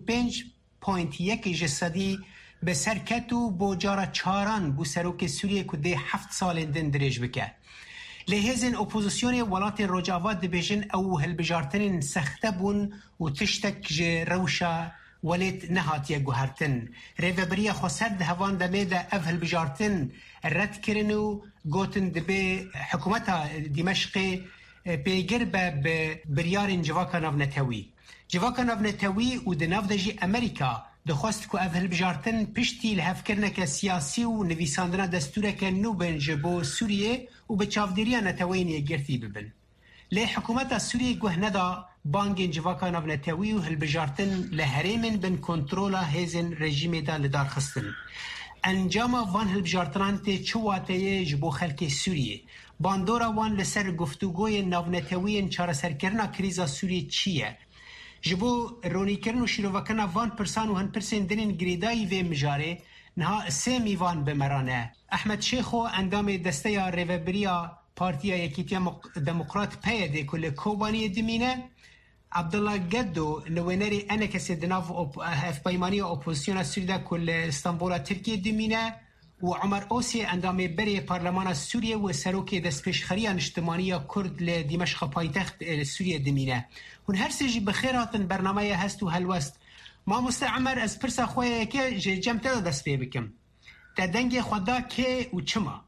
95.1 جسدی به سرکتو بوجارا چاران بو سروک سوریه که ده 7 سال دن دریج بکه. لهزن اپوزیسیون ولات روجاوات دبیجن او هلبجارتن سخته بون و تشتک جه روشا ولید نهاتیه گوهرتن. ریوبریا خسرد هوان دمیده اف هلبجارتن رد کرنو گوتن دبی حکومتا دمشق پیگر به بریار جواکا نافنتاوی. جواکا نافنتاوی و دناف دجی امریکا دخواست که اف هلبجارتن پشتی لحفکرنک سیاسی و نویساندنا دستورک نوبن جبو سوریه و به چافدیریا نتوینی گرتی ببن. لی حکومت سوریه گوه ندا بانگین جواکا نافنتاوی و هلبجارتن لحریمن بن کنترولا هزن رژیم دا لدار خستن. انجام وان هلبجارتنان تی چواته جبو خلک سوریه. باندورا وان لسر گفتگوی نافنتاوی چاره سرکرنا کریزا سوریه چیه؟ جبو رونی کرن و شیروکنا وان پرسان و هن پرسین دنین گریدایی و مجاره نها سه میوان بمرانه. احمد شیخو اندام دسته یا ریوبریا پارتیا یکیتیا دموکرات پیده کل کوبانی دمینه. عبدالله گدو نوینری انا کسی دناف اف پایمانی اپوزیسیون سوریه کل استانبول ترکیه دمینه و عمر اوسی اندام بری پارلمان سوریه و سروک دستپیشخری اجتماعی کرد لدمشق پایتخت سوریه دمینه. هن هر سجی بخیراتن برنامه هست و هلوست. ما مستعمر از پرسا خواه که جمعه دست پی بکم. تا دنگ خدا که و چما؟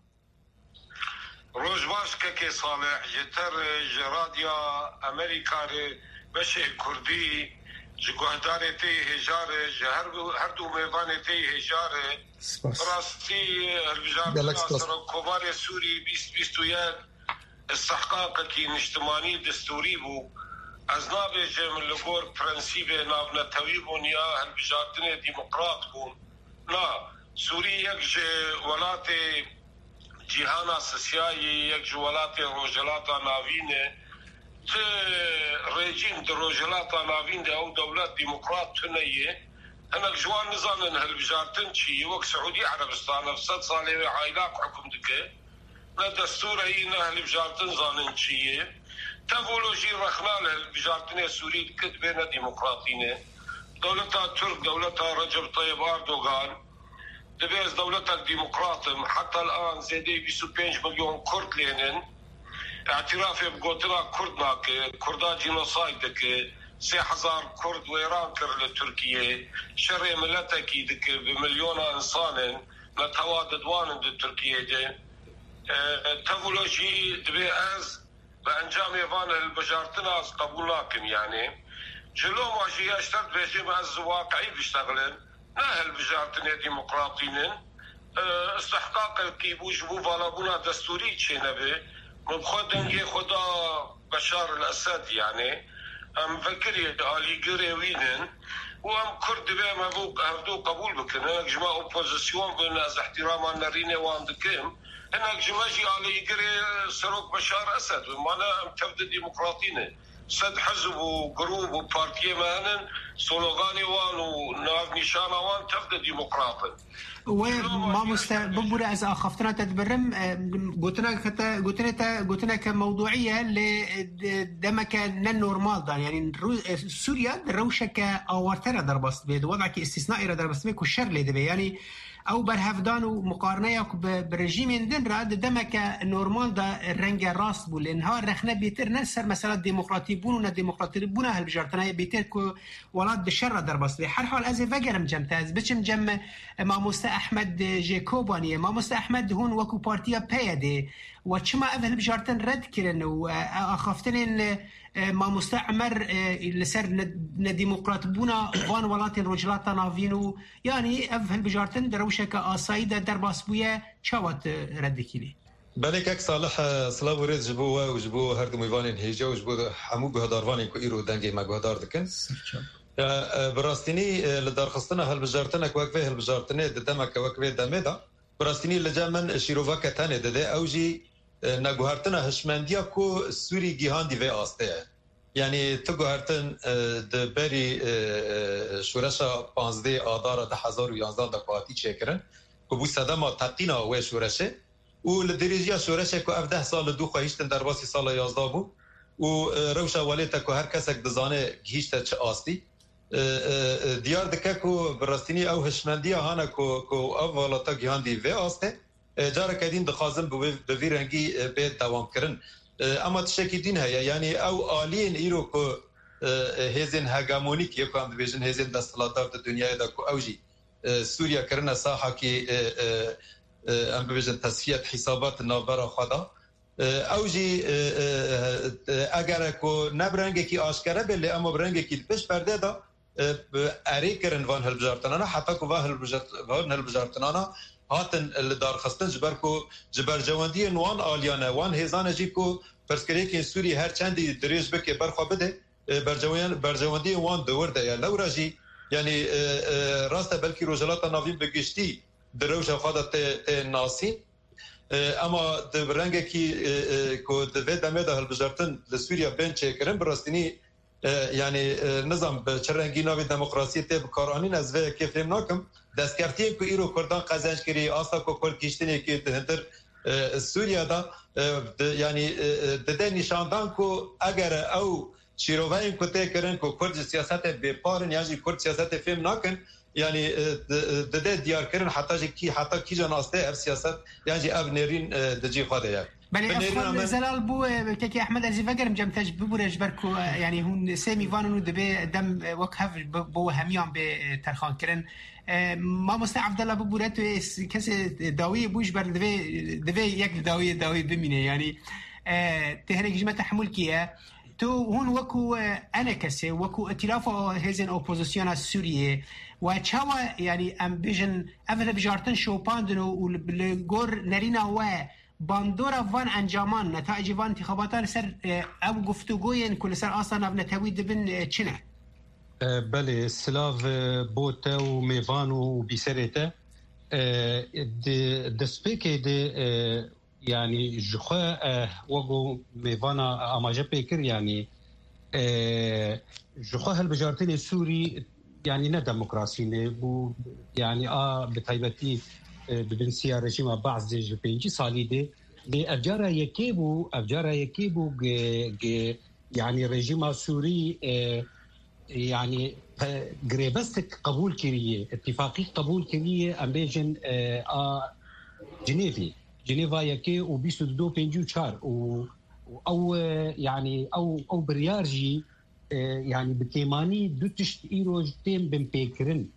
روز باش که صالح جتر جرادیا امریکا بشه کردی جگهدار تی هجاره هر دو میوان تی هجاره راستی البجار کوبار سوری 2021 استحقاق کی اجتماعی دستوری بو از نابه جمع لگور پرنسیب نافنتاوی بون یا هلبجارتن دیموکرات بون نا سوری یک ولات جهان سسیایی یک ولات روجلات ناوینه ته رژیم در روجلات ناوین ده او دولت دیموکرات تنیه هناك جوان نظام هلبجارتن چی وقت سعودی عربستان افسد صالح عائلات حكم دكه نا دستور هينا هلبجارتن زانن چیه تغولوجي رخنا هلبجارتن سوري كد بين ديمقراطيين دولتها ترك دولتها رجب طيب اردوغان دبيز دولتها ديمقراط حتى الان زيدي 25 مليون كرد لينن اعتراف بقوتنا كردنا كردا جينوسايد 3000 كرد وإيران كر لتركيا شرع ملتكي دك بمليون إنسان نتوادد وان تركيا دي تغولوجي دبي از بانجام يفان البجارتنا از قبول لكن يعني جلو ماجي اشترت بيجيب از واقعي بيشتغلن نا البجارتنا ديمقراطيين استحقاق كي بوجبو فالابونا دستوري تشي نبي مبخدنجي خدا بشار الاسد يعني ام فكري علي قريوينن وام كرد بما هردو قبول بكنا جماعة اوبوزيسيون بالناس احتراما نريني وان دكيم هناك جماجي علي قري سروك بشار اسد ومانا ام تبدا ديمقراطيين صد حزب وجروب وبارتيه مهنن سلوغاني وان وناف نشانا وان تبدا ديمقراطي وما مستقبل از آخفتنا تدبرم قلتنا كموضوعية لدمك نورمال دان يعني سوريا روشة كأوارتنا دربست بيد وضعك استثنائي دربست بيد كشر لدبي يعني او برهفدان و مقارنه برژیم دن را دمک نورمال دا رنگ راست بول انها رخنه بیتر نسر مثلا دموکراتی بون و دموکراتی بون هلبجارتنای بیتر کو ولات بشر در بس به هر حال از وگرم جمتاز بچم جم ما مست احمد جیکوبانی ما مست احمد هون وکو پارتیا پیاده و چما اول بجارتن رد کردن و اخافتن ما مستعمر لسر نديمقراط بونا وان ولات رجلات نافينو يعني افهل بجارتن دروشك آسايدة درباس بويا چاوات رد كيلي بلك اك صالح صلاح ورز جبوه وجبوه هردو ميوانين هيجا وجبوه حمو بهداروانين كو ايرو دنگي ما بهدار دكن براستنی لدرخستنا هالبجارتنا كوكفه هالبجارتنا ددما كوكفه دمدا براستنی لجمن شیرووا کتنه داده اوجی نگوهرتن هشمندیا کو سوری گیهان دیوه آسته یعنی تو گوهرتن د بری شورشا 15 آذار 2011 د قاطی چکرن کو بو صدما تقینا و شورشه و لدریجیا شورشه کو 17 سال دو خواهشتن در واسی سال 11 بو و روشا ولیت کو هر کس دزانه گیشت چه آستی دیار دکه کو براستنی او هشمندیا هانا کو اولاتا گیهان دیوه آسته جارا کدین دخوازم به ویرنگی به دوام کرن اما تشکی دین هیا یعنی او آلین ایرو که هزین هگمونیک یکو هم دویجن هزین دستلاتار در دنیای دا که اوجی سوریا کرن ساحا که هم ببیجن تصفیت حسابات نابرا خدا اوجی اگر که نبرنگی که آشکره بلی اما برنگی که پش برده دا اری کرن وان هلبجارتنانا حتی که وان هلبجارتنانا هاتن لدار خستن جبر جواندی نوان آلیانه وان هزانه جی کو پرسکری که سوری هر چندی دریج بکه برخوا بده برجواندی وان دورده یا لورا جی یعنی راسته بلکی روجلات ناوین بگشتی دروش خواهد ناسی اما رنگه که دوید دمه ده هلبجارتن لسوریا بین چه کرن براستینی یعنی نظام به چه رنگی ناوی دموکراسی تی بکارانین از وی که فهم ناکم دستکرتیه که ایرو کردان قزنج کری آسا که کل کشتنی که دهندر سوریا دا یعنی ده نشاندان که اگر او شیروین که تی کرن که کرد سیاست بیپارن یعنی کرد سیاست فهم ناکن یعنی ده دیار کرن حتی کی جاناسته اف سیاست یعنی اب نرین دجی خواده یک بله افضل زلال بو كي احمد ازي فقر مجمتاج ببرج بركو يعني هون سامي فانو دبي دم وقف بو هميان بترخان كرن ما مستعف دلا ببورت كس داوي بوش بر دبي يك داوي بمينه يعني تهرج جمع تحمل كيا تو هون وكو انا كسي وكو ائتلاف هزن اوبوزيسيون السوريه وتشاوا يعني امبيجن افل بجارتن شوباندنو والجور نرينا و باندورا وان انجامان نتائج وان انتخابات سر او گفتگوین کل سر اصلا نتوی دبن چنه بله سلاف بوتا و میوان و بیسرته دسپیکه ده يعني جخوا وقو ميفانا اماجه بيكر يعني جخوا هالبجارتين السوري يعني نا ديمقراطي بو يعني بتايبتي ببنسيا رژیم بعض جو 5 سالی ده افجارا یکیبو يعني رژیم سوری يعني غريبستك قبول كريه اتفاقي قبول كريه امبيجن جنيفا يكي و 22 او يعني او بريارجي يعني بكيماني دوتشت ايرو تيم بمبيكرن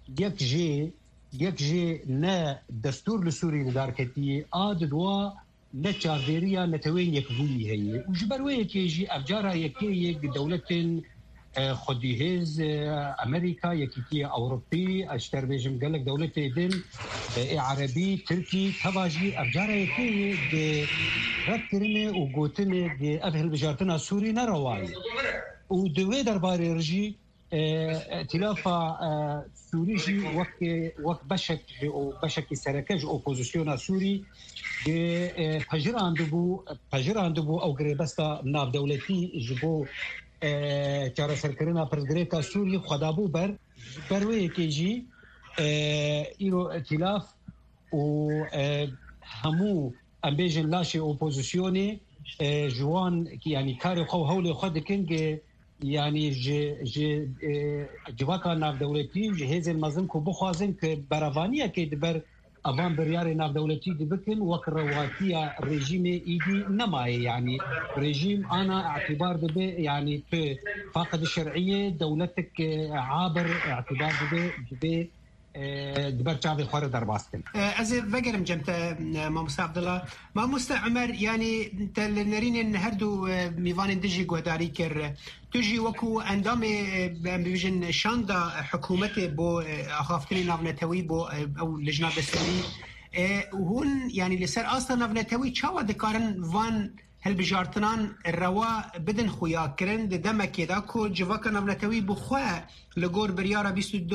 یک جه نه دستور لسوری ندارکتی دوا نه چاردیریا نتوین یک بولی هی و جبروی یکی جی افجارا یکی یک دولت خودیهز امریکا یکی اوروپی اشتر بیجم گلک دولت دین عربی ترکی تواجی افجارا یکی رد کرنه و گوتنه افهل بجارتنا سوری نروایی و دوی درباره رجی ائتلاف سوري وقت بشك سركج اوبوزيسيون سوري پجر اندبو او غريبستا ناف دولتي جبو چارە سەرکردنا پرزگرێکا سووری خدابوو بەروەیەکێژی ئیرۆ ئەتیلاف و هەموو ئەمبێژن لاشی ئۆپۆزیسیۆنێ جوان ینی کاری خۆ هەوڵێ خۆ دەکەن يعني جواكا ناف دولتي جهاز مازن كو بخوازن ك برافانيه كي دبر افان بريار ناف دولتي دبكن وكرواتيا ريجيم ايدي نماي يعني ريجيم انا اعتبار دبي يعني فاقد الشرعيه دولتك عابر اعتبار دبي دبر شعبي خوار درباستن از وگرم جمت ماموستا عبدالله ماموستا عمر يعني تلنرين هردو ميوان دجي گهداری کر تجي وكو اندام بيجن شاندا حكومته بو اخافتني نافنتوي بو او لجنه دستوري وهون يعني لسر اصلا نافنتوي چاوا دکارن وان هلبجارتنان الروا بدن خويا كرن دما كدا كو جواكا نبلتوي بخوا لغور بريارا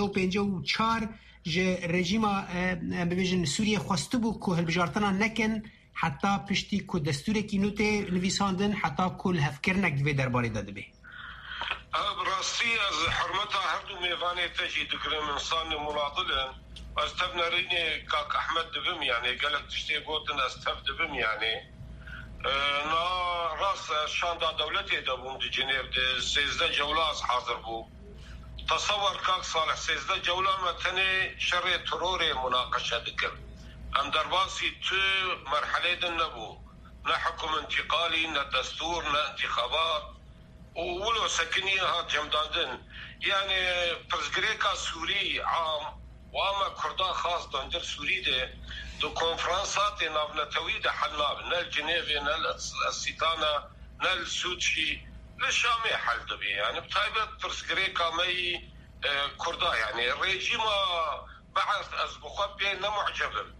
22 ج رژیما ببیجن سوریه خواسته بو که هلبجارتنان نکن حتی پشتی که دستوره کی نوته نویساندن حتی کل هفکرنک دوی درباره داده بی. براستی از حرمتا هر دو میوانه تجی دکرم انسان مناضلن از تب نرینه کاک احمد دبم یعنی گلک تشتی بودن از تب دبم یعنی نا راس شاندا دولتی دبون دی جنیب دی 13 جوله از حاضر بو. تصور كاك صالح 13 جولة متني شر تروري مناقشة ذكر أم درباسي تو مرحلة النبو نا حكم انتقالي نا دستور نا انتخابات وولو سكنية هات جمداندن يعني برزقريكا سوري عام وأما كردان خاص دندر سوري دو كونفرانسات نافنتوي ده حلناب نا الجنيفي نا السيطانة نا السوتشي للشامي حل دبي يعني بتايبة برسكريكا مي كردا يعني الريجيم بعث أزبخوات بينا معجبا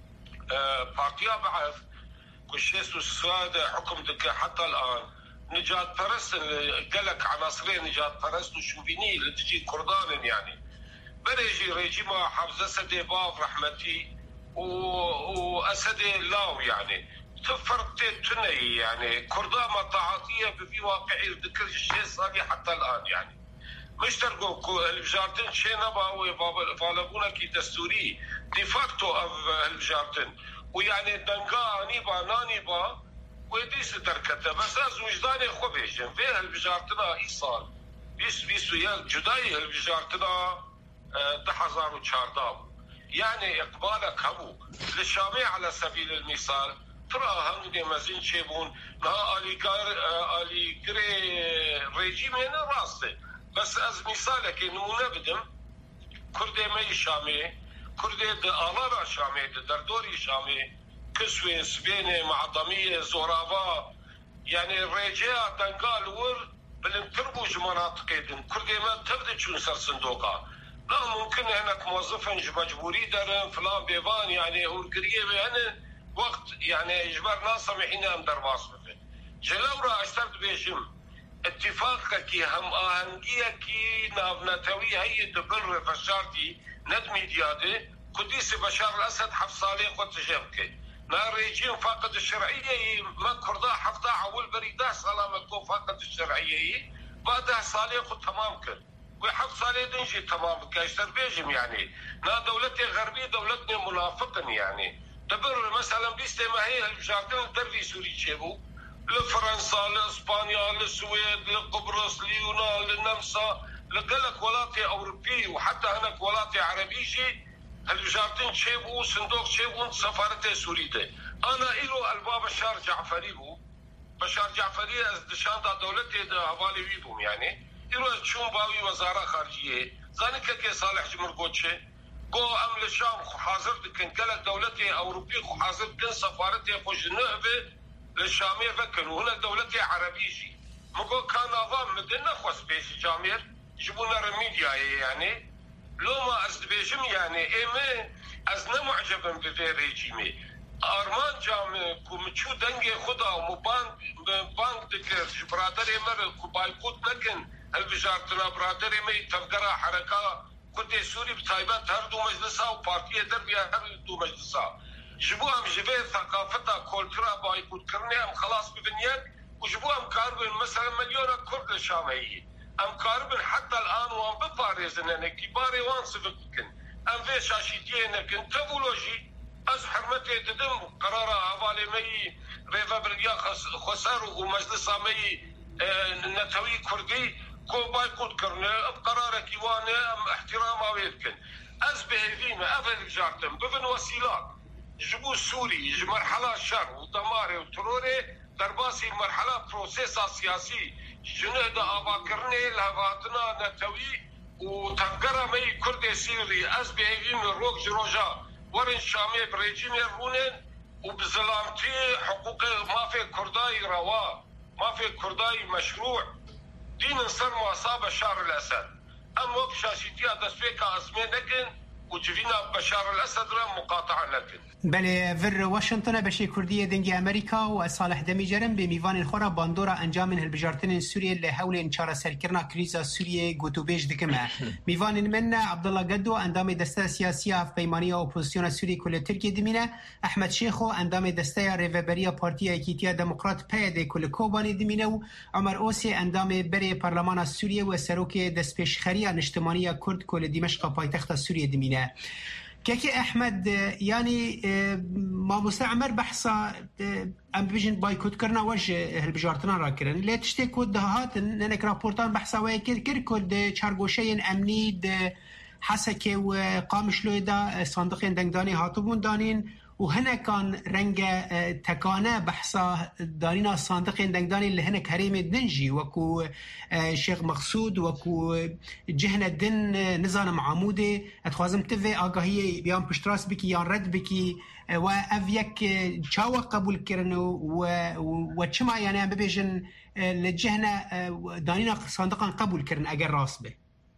بارتيا بعث كشيس والسواد حكم دكا حتى الآن نجات برس قالك عناصرين نجات برس وشوفيني اللي تجي كردان يعني بريجي ريجيم حفظ سدي باف رحمتي وأسدي لاو يعني تفرق تنهي يعني كرداء مطاعاتية في واقعي ذكر الشيء صار حتى الآن يعني مش ترقوا البجارتين شيء نبا وفالبونا كي دستوري ديفاكتو البجارتين ويعني دنقا نانيبا ويديس تركته بس از وجداني خوبيجن فيها البجارتنا إيصال بيسو يال جداي البجارتنا 2014 يعني إقبالك هبو للشامي على سبيل المثال ترى هم مزين شيبون نا آلي كري ريجيم هنا راسته بس از مثالك نمونه بدم كردي مي شامي كردي آلارا شامي دردوري شامي كسوي سبيني معظمية زورابا يعني الرجاء دنقال ور بالانتربوج مناطق دن كردي ما تبدأ تشون سر صندوقها لا ممكن هناك موظفين مجبوري دارن فلان بيبان يعني هورقرية بيهن وقت يعني إجبار ناس سمحين أم درباس بفن جلورا أشترد بيجم اتفاق كي هم آهنگية كي نافنتوي هي دبر فشارتي ندمي ديادة قديس بشار الأسد حفصالي قد تجمك نا ريجيم فاقد الشرعية ما كردا حفظا عول بريده سلامة فاقد الشرعية بعدها صالي قد تمام كن وحفظ صالي دنجي تمام كاشتر بيجم يعني نا دولتي غربية دولتنا منافقا يعني دبر مثلا بيستي ما هي البجارتين الدربي سوري تشيبو لفرنسا لإسبانيا للسويد لقبرص ليونان للنمسا لقلك ولاتي أوروبي وحتى هناك ولاتي عربيجي البجارتين تشيبو صندوق تشيبو سفارته سوريته أنا إلو الباب بشار جعفري بو بشار جعفري دشان دا دولتي دا هوالي ويبهم يعني إلو تشون باوي وزارة خارجية زانك كي صالح جمرقوتشي قو أم للشام حاضر دكن كلك دولتي أوروبي حاضر دكن سفارتي خوش نهبه للشامية فكن وهنا دولتي عربيجي مقو كان نظام مدنا خوص بيشي جامير يجبونا رميديا يعني لو ما أزدبيجم يعني إيمي أزنا معجبا بفي ريجيمي أرمان جامي كومتشو دنجي خدا ومبانك دكر برادر إمر كوبايكوت نكن البجارتنا برادر إمي تفقرها حركة كنت سوري بتايبات هر دو مجلسا وبارتية دربيا هر دو مجلسا جبوهم جبه ثقافتها كولترا بايكوت كرنهم خلاص ببنيان وجبوهم كاربن مثلا مليون كرد الشامية ام كاربن حتى الان وان بباريزن انا كباري وان سفكن ام في شاشيتين كن تبولوجي از حرمتي تدم قرار حوالي مي ريفا بريا خسر ومجلسا مي نتوي كردي كو بايكوت كرنه بقرارك يوانا ام احترام ويتكن از بهذينا افل جارتم بفن وسيلات جبو سوري يجي مرحلة شر ودمار وتروري درباسي مرحلة بروسيسا سياسي جنهد آباكرني لهواتنا نتوي وتنقر مي كردي سيري از بهذين روك جروجا ورن شامي بريجين يرونين وبظلامتي حقوق ما في كرداي روا ما في كرداي مشروع دين انصر مواصاب بشار الأسد أم وقت شاشيتيا دسبيكا أزمين نكن وجرينا بشار الأسد مقاطعة لكن بله فر واشنطن بشی کردی دنگی امریکا و صالح دمیجرم به میوان خورا باندورا انجام هلبجارتن سوریه لحول انچار سرکرنا کریزا سوریه گوتوبیج دکمه میوان من عبدالله گدو اندام دسته سیاسی افپیمانی اپوزیسیون سوریه کل ترکیه دمینه احمد شیخو اندام دسته ریوبری پارتی ایکیتیا دموکرات پید کل کوبانی دمینه و عمر اوسی اندام بری پارلمان سوریه و سروک دستپیشخری اجتماعی کرد کل دمشق پایتخت سوریه دمینه كيكي أحمد يعني ما مستعمر بحثا أم بيجن بايكوت كرنا وجه هالبجارتنا راكرن لا تشتكي ودهات إنك رابورتان بحثا ويكل كركود شارجوشين أمني حسكي وقامش لويدا صندوقين دنگداني هاتوبون دانين وهنا كان رنجة تكانة بحثا دارينا صندوقين دنگداني اللي هنا كريم دنجي وكو شيخ مقصود وكو جهنة دن نظام عمودي اتخوازم تفي آقاهية بيان بشتراس بكي يان رد بكي وأفيك شاوة قبول كرنو وچما يعني ببيجن لجهنة دارينا صندوقان قبول كرن اگر راس به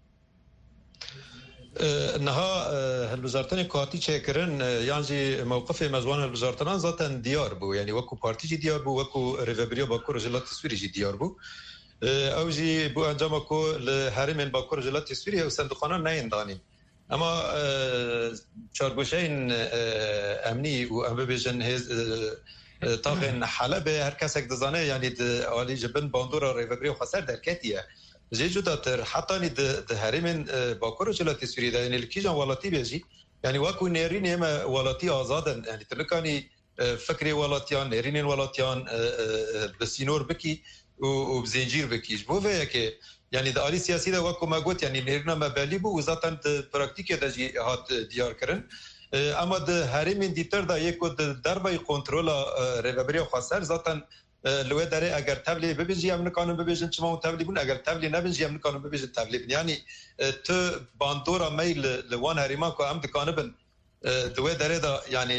انها هالوزارتان كاتي چكرن يعني موقف مزوان هالوزارتان ذاتا ديار بو يعني وكو بارتي جي ديار بو وكو ريفابريو باكو رجلات سوري جي ديار بو او جي بو انجام كو لهرم باكو رجلات سوري او صندوقانا ناين داني اما چارگوشين امني و ام بيجن هز طاقن حلبه هر کسک دزانه يعني عالی جبن باندورا ريفابريو خسر در كاتيه جيجو داتر حتى ده هرمن باكور جلات سوريا ده يعني الكيجان ولاتي بيجي يعني واكو نيرين يما ولاتي آزادن يعني تلقاني فكري ولاتيان نيرين ولاتيان بسينور بكي وبزنجير بكيش بو فيك يعني ده آلي سياسي ده واكو ما قلت يعني نيرنا مبالي بو وزاتن براكتيكي ده جي هات ديار كرن اما ده هرمن ديتر ده يكو ده درباي كنترولا ريفابريو خاسر زاتن لو داره اگر تبلی ببینی امن قانون ببینن چما تبلی بون اگر تبلی نبینی امن قانون ببینن تبلی بین یعنی تو باندورا میل لوان هریمان کو ام دکانه بن دو داره دا یعنی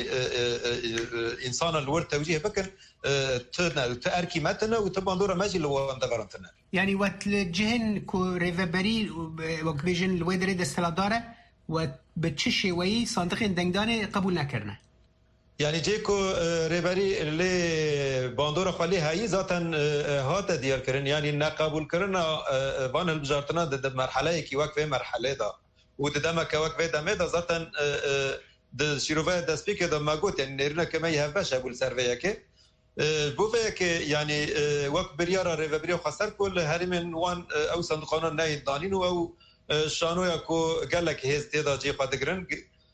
انسان الور توجیه بکن تو ارکی متنه و تو باندورا ماجی لوان دغرانتنه يعني وقت الجهن كو ريفابري وقت بيجن لو داره دستلاداره و بتشي وي صندوقين دنگدانه قبول نکرنه يعني جيكو ريبري اللي باندورا خالي هاي ذاتا هات ديار كرن يعني نقبول كرنا وان البجارتنا د مرحله كي وقفه مرحله دا ودما كوقفه دمه دا ذاتا د شيروفا د سبيكر دا ماغوت يعني نرنا كما يهبش ابو السرفيك بوفيك يعني وقت بريارا ريبري خسر كل هرمن وان او صندوقنا ناي دانين او شانو يكو قال لك هيز تدا جي قدرن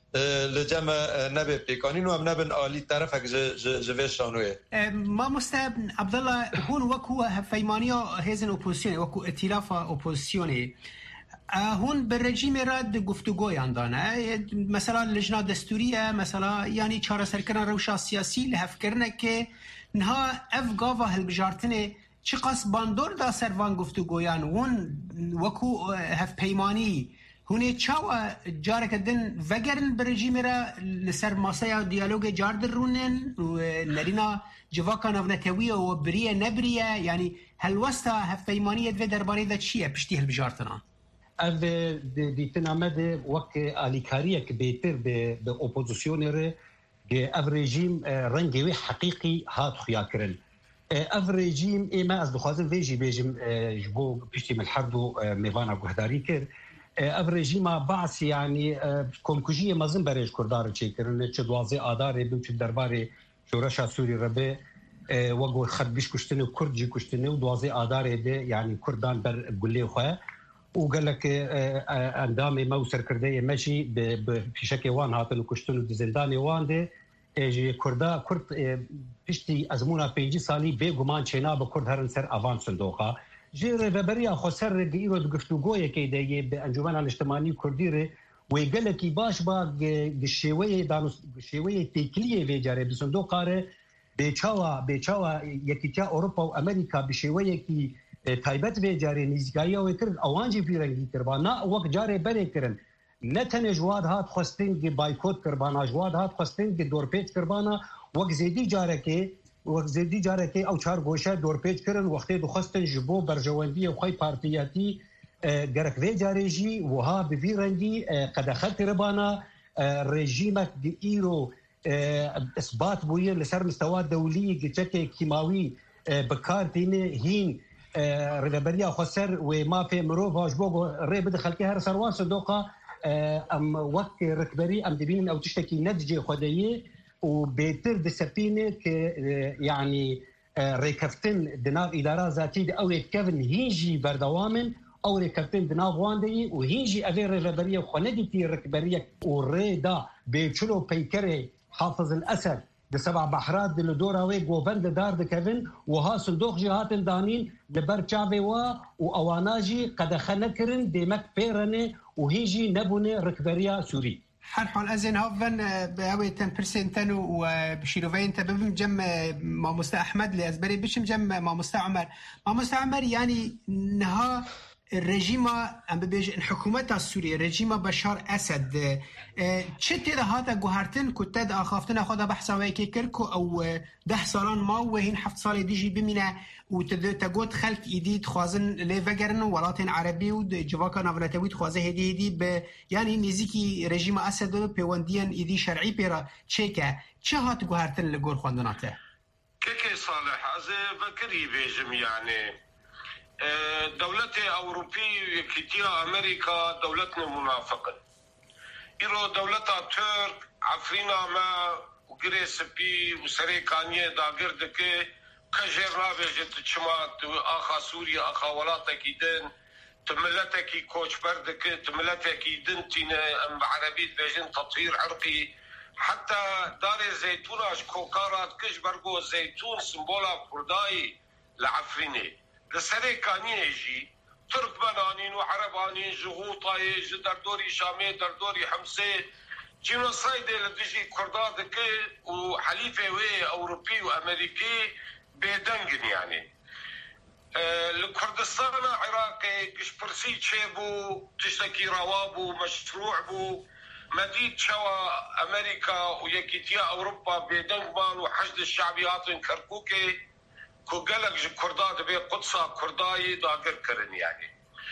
لجمع نبي بيكانين وام نبن آلي طرفك جوه شانوه ما مستعب عبدالله هون وكو فيمانيا هزن اوپوزيسيون وكو ائتلاف اوپوزيسيوني هون بالرجيم راد گفتگوی اندانه مثلا لجنه دستوریه مثلا يعني چاره سرکرن روشا سیاسی لهفکرنه که نها اف گاوا هلبجارتنه چی قص باندور دا سروان گفتگویان ون وكو هف پیمانی هوني چاوا جارك دن وگرن برجيم را لسر ماسايا ديالوج جارد رونن ونرينا جواكا نفنتوية وبرية نبرية يعني هل وستا هفيمانية في درباري ذا تشيه بشتيه البجارتنا اف دي تنامد وك اليكاريك بيتر باوبوزيسيونر اف ريجيم رنجوي حقيقي هات خيا كرن اف ريجيم اما از دخوازن فيجي بيجم جبو بشتي من الحرب ميفانا قهداري كر اف رژیم باعث يعني کمکوژی مزن برای کردار چیکرن چه دوازه آداره بیم چه درباره شورش سوری ربه وگو خربیش کشتنه و کردجی کشتنه و دوازه آداره ده يعني کردان بر گله خواه و قال لك اندام ما وسر کرده ماشي بفيشك وان هاتن و کشتن و زندان وان ده جی کردا کرد پشتی ازمونا 5 سالی به گمان چینا به کرد هرن سر اوان صندوقه جير ببريا خسر ديرو دغفتوغوي كيدي بانجمن الاجتماعي كرديره ويقلكي باش با الشيويه دانس الشيويه تكليه في جاري بصندوقاره بيچاوا يكيتا اوروبا وامريكا بشيويه كي تايبت في جاري نيزغايا وكر اوانجي فيرنجي كربانا وقت جاري بري كرن نتن جواد هات خستين بايكوت كربانا جواد هات خستين دورپيت كربانا وقت زيدي جاركي وزيدي جاركي او چار گوشه دورپیچ کرن وقتی دخستن جبو برجواندی او خی پارتیاتی جرك في جاريجي وها بفيرنجي قد أخذت ربانا رجيمك إيرو إثبات بوير لسر مستوى دولي جتك كيماوي بكارتين هين ربريا خسر وما في مروفا جبوغو ريب دخل كهر سروان صندوقة أم وقت ركبري أم دبين أو تشتكي نتيجة خدية وبيتر دسبينة يعني ريكفتن دناف إدارة ذاتية أو ريكفتن هيجي بردوامن أو ريكفتن دناف واندي وهيجي أغير ربريا خندتي ركبرية وريدا بيشلو بيكري حافظ الأسد بسبع بحرات دلدورا وي جوفند دار دكفن وها صندوق جهات دانين لبرچاوي واواناجي قد خنكرن ديمك بيرنه وهيجي نبونه ركبريا سوري حرحون أزين هوفن بأوي 10% وبشيروفين تبهم جم ما مستع أحمد لأزبري بشم جم ما مستع عمر يعني نها الرجيمة أم بيج الحكومة السورية رجيمة بشار أسد شت إذا هذا جوهرتن كتاد أخافتنا خدا بحثا ويكي كركو أو 10 سالان ما وهين 7 سال ديجي بمنا وتجود خلق إيدي خوازن لفجرن ولاتن عربي وجواكا نافنتوي خوازه هدي يعني نزيكي رجيمة أسد بيوانديان إيدي شرعي بيرا تشيكا شهات جوهرتن لجور خواندناته كيكي صالح أزي بكري بيجم يعني دولتي أوروبي كتير أمريكا دولتنا منافقة إيرو دولتها ترك عفرينا ما وقريس بي وسريكانية دا قردك كجيرنا بيجت تشمات آخا سوريا آخا ولاتك دين تملتك كوش بردك تملتك دنتين عربي بيجن تطهير عرقي حتى دار زيتوناش كوكارات كش برقو زيتون سمبولا كرداي لعفريني لسريكانية يجي تركمانانين وعربانين جغوطاي دردوري شامي دردوري حمسي جينوسايد لديجي كردادك وحليفة وي أوروبي وأمريكي بيدنجن يعني الكردستان عراقي كش برسي تشيبو تشتكي روابو مشروع بو مديد شوا أمريكا ويكيتيا أوروبا بيدنجمان وحشد الشعبيات كركوكي كوغلق جو كرداد بي قدسا كرداي داقر كرن يعني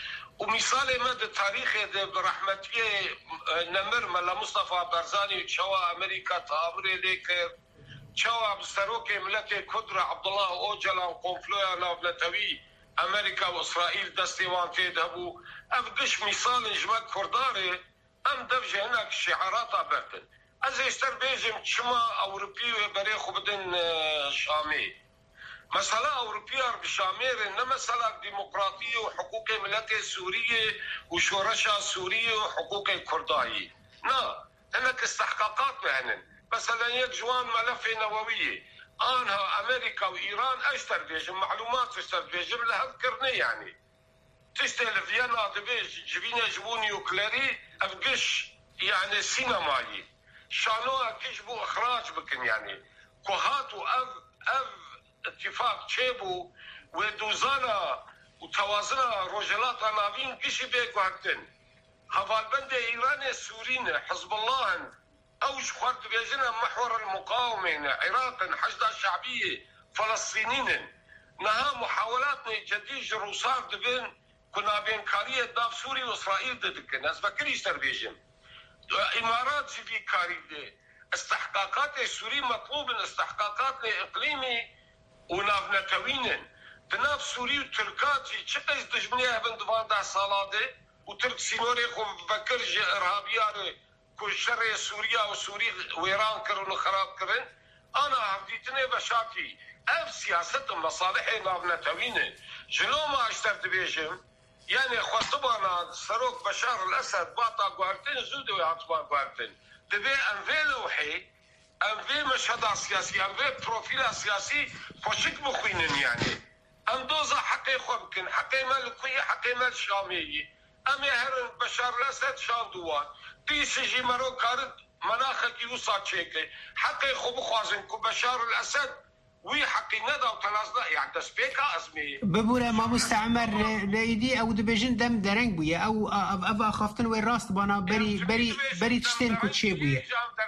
ومثال مدى تاريخي ده برحمتية نمر ملا مصطفى برزاني وشوا أمريكا تامري ليك شوا بستروكي ملكي كدرة عبد الله أوجلا وقنفلويا نابلتوي أمريكا وإسرائيل دستيوان تيدهبو أفقش مثال جمال كرداري أم دفجة هناك الشعارات أبرتن أزي اشتر بيجم شما أوروبي بريخو بدن شامي مسألة أوروبية بشامير إنما مسألة ديمقراطية وحقوق ملك سورية وشورشة سورية وحقوق كرداي نا هناك استحقاقات بهنن مثلا يجوان ملف نووية أنها أمريكا وإيران أشتر بيجم معلومات أشتر بيجم لها ذكرني يعني تشتغل فيينا دبيج جبينا جبون يوكلاري أفقش يعني سينمائي شانوها كيجبو إخراج بكن يعني كوهاتو أف اتفاق تشيبو ودوزانا وتوازنا روجلات نافين كشي بيكو هكتن هفالبند إيران سوريين حزب الله أوش خوارد بيجنا محور المقاومة عراق حشدة الشعبية فلسطينيين نها محاولاتنا جديد جروسار دبين كنا بين كارية داف سوري وإسرائيل ددكن أز بكريش تربيجم إمارات زي كاري دي استحقاقات السوري مطلوب استحقاقات إقليمي ونافنتوينن بناف سوري وتركاتي چقيز دجمنيها بندوان 10 سالادي وترك سينوري خو بكر جي إرهابياري كل شر سوريا وسوري وإيران كرن وخراب كرن أنا هفديتني بشاكي أف سياسة مصالحي نافنتوينن جلو ما اشترت بيجم يعني خطبنا سروك بشار الأسد باطا قوارتين زودو يعطبا قوارتين دبي أنفي لوحي أنفي مشهد سياسي أنفي بروفيل سياسي فشك بخوينن يعني أندوزا حقي خبكن حقي مالكوية حقي مال شامية أمي هرن بشار الأسد شان دوان دي سجي مرو كارد مناخك يوصا تشيكي حقي خب خوازن كو بشار الأسد وي حقي ندى وتنازنا يعني تسبيكا أزمي ببورا ما مستعمر ليدي أو دبجن دم درنگ بويا أو أبا خافتن وي راست بانا بري تشتين كو تشي بويا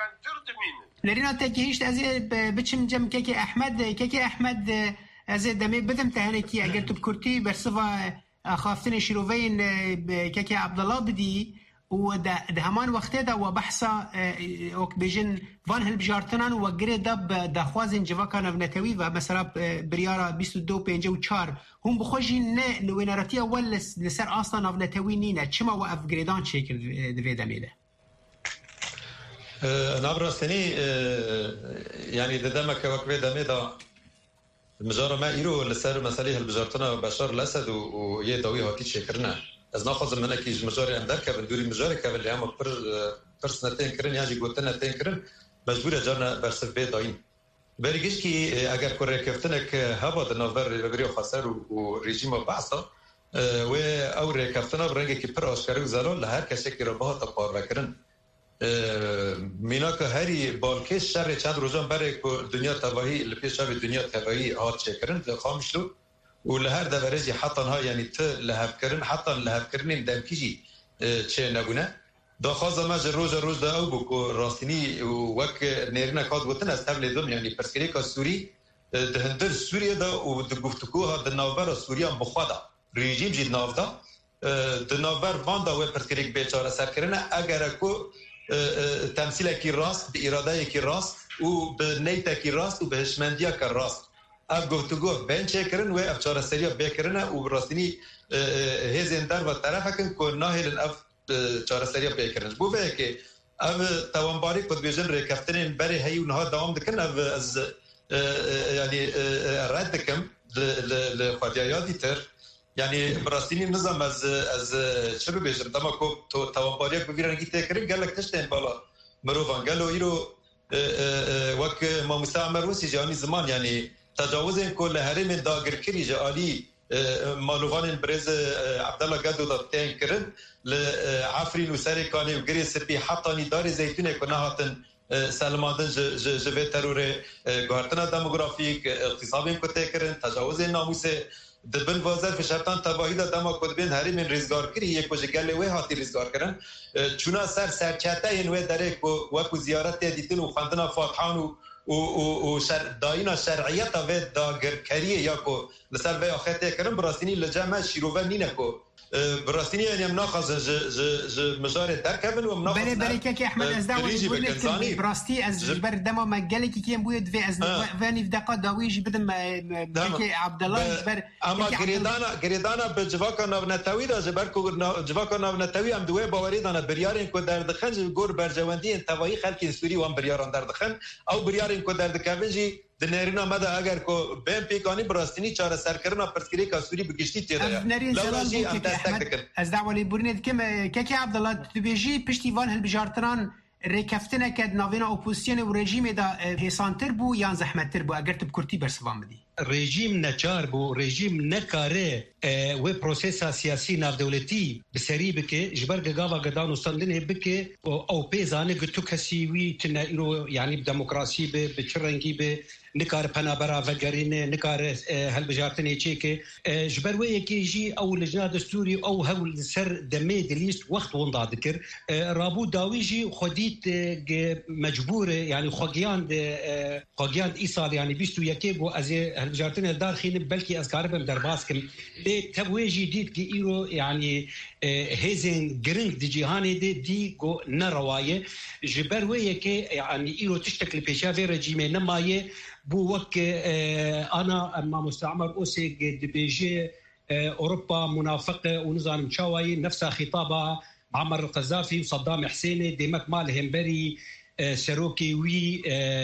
لرينا تاكي هشت أزي بچم جم كيكي أحمد أزي دمي بدم تهنكي أجر تبكرتي برصفة خافتن شیروین که عبدالله بدی و ده همان وقته ده و بحثا اوک بیجن وان هلبجارتنان و گره دب دخوازن جواکان افنتوی و مثلا بریارا 2254 هم بخوشین نه نوینارتی اول لسر اصلا افنتوی نینه چما و افگریدان شکل دوی دمیده نابراستنی یعنی ددمك وكبه دميدا مجاره ما ایرو لسر مسئله هلبجارتنا بشار الاسد و یه داوی هاتی شکرنا از ناخذ منك مجاره اندر که دوری مجاره که ولی هم پر سنتين کرن یعنی گوتن نتين کرن مجبور جارنا برسف به دایم برگش کی اگر کره کفتنک هوا د نوبر بریو خسر و رژیم بعثا و او رکفتنا برنگ کی پر اشکاری و زلال لهر کسی که رو با تا پار کرن مینا که هری بالکش شر چند روزان برای دنیا تباهی لپیش شب دنیا تباهی هات شکرن خامشلو و لهر دورجی حتی ها یعنی ت لهب کرن حتی لهب کرنین دم کیجی چه نبونه داخواز ما روز دا او بکو راستینی وک نیرنا کاد گوتن از تبل دوم یعنی پرسکری که سوری دهندر سوریه دا و د گفتگوها د نوبر سوریا بخوادا رژیم جید نافدا د نوبر واندا و پرسکری بیچاره سر کرنه اگر کو تمثیل کی راست به اراده کی راست و به نیت کی راست و به هشمندیا کی راست اب گفتگو بین چکرن و افچار سریا بکرنه و راستینی هزین در و طرف کن کو ناهل اف چار سریا بکرن بو به که اب توانباری کد بیژن رکفتن بری هی اونها دوام دکن از یعنی رد کم ل خدایادی تر یعنی براستینی نظام از چه ببیشم دما کو تو توانباری بگیرن کی تکریم گلک تشتن بالا مروان گلو ایرو وک ما مستعمر روسی جانی زمان یعنی تجاوز کل حرم داگر کری جالی مالوان برز عبدالله گدو دا تین کرن لعفرین و سری کانی و گری سپی حتی دار زیتون کنه هاتن سلماندن جوه ترور گوهرتنا دموگرافیک اقتصابین کتے کرن تجاوز ناموس دبن وزارت شرطان تباهی دا دما کدبین هری من ریزگار کری یک وجه گله و هاتی ریزگار کرن چونا سرچته این و داره وکو زیارت دیدن و خواندن فاتحان و داینا شرعیت و داگر کریه یا کو لسر و آخرته کرن براستینی لجمع شیروه نینه کو براستینی یعنی مناخذ ج مجار درکبن و مناخذ بله که احمد از داوی بولت براستی از بر دما مگلی که کیم بود و از وانی دقیقه داویج بدم که عبدالله بر اما گریدانا به جواکا نونتاوی دا جبر کو جواکا نونتاوی هم دوی باوری دانا بریارن کو در دخنج گور برجواندی انتوایی خلک سوری و هم بریاران در دخن او بریارن کو در دکاوجی دنیرینا مده اگر کو بیم پیکانی براستینی چاره سرکرنا پرسکری کا سوری بگشتی تیره لوازی ام دستک از دعوی بورنید که عبدالله تبیجی پشتیوان هلبجارتران رکفتنه کد ناوینا اپوزیسیون و رژیم دا حسانتر بو یا زحمتتر بو اگر تب کرتی برسوان بدی رژیم نچار بو رژیم نکاره و پروسیسا سیاسی نافدولتی بسری بکه جبر گاوا گدان و سندنه بکه او پیزانه گتو کسی وی تنه ایرو یعنی دموکراسی به چرنگی به نکار پنابرا وگرینه نکار هلبجارتنه چه که جبر وی که جی او لجنه دستوری او هول سر دمه دلیست وقت وندا دکر رابو داویجی خودیت مجبور یعنی خوگیان ایسال یعنی 21 بو از هلبجارتنه دار خین بلکی از کاربم در باز کم تبویجی دید که ایرو یعنی هزین گرنگ دی جهانی دی گو نروایه جبر وی که یعنی ایرو تشتکل پیشاوی رژیمه نمایه بو وك انا اما مستعمر اوسيق دبيجي اوروبا منافقه ونظام شاوي نفس خطابها معمر القذافي وصدام حسين ديمك مالهم بري سروكي وي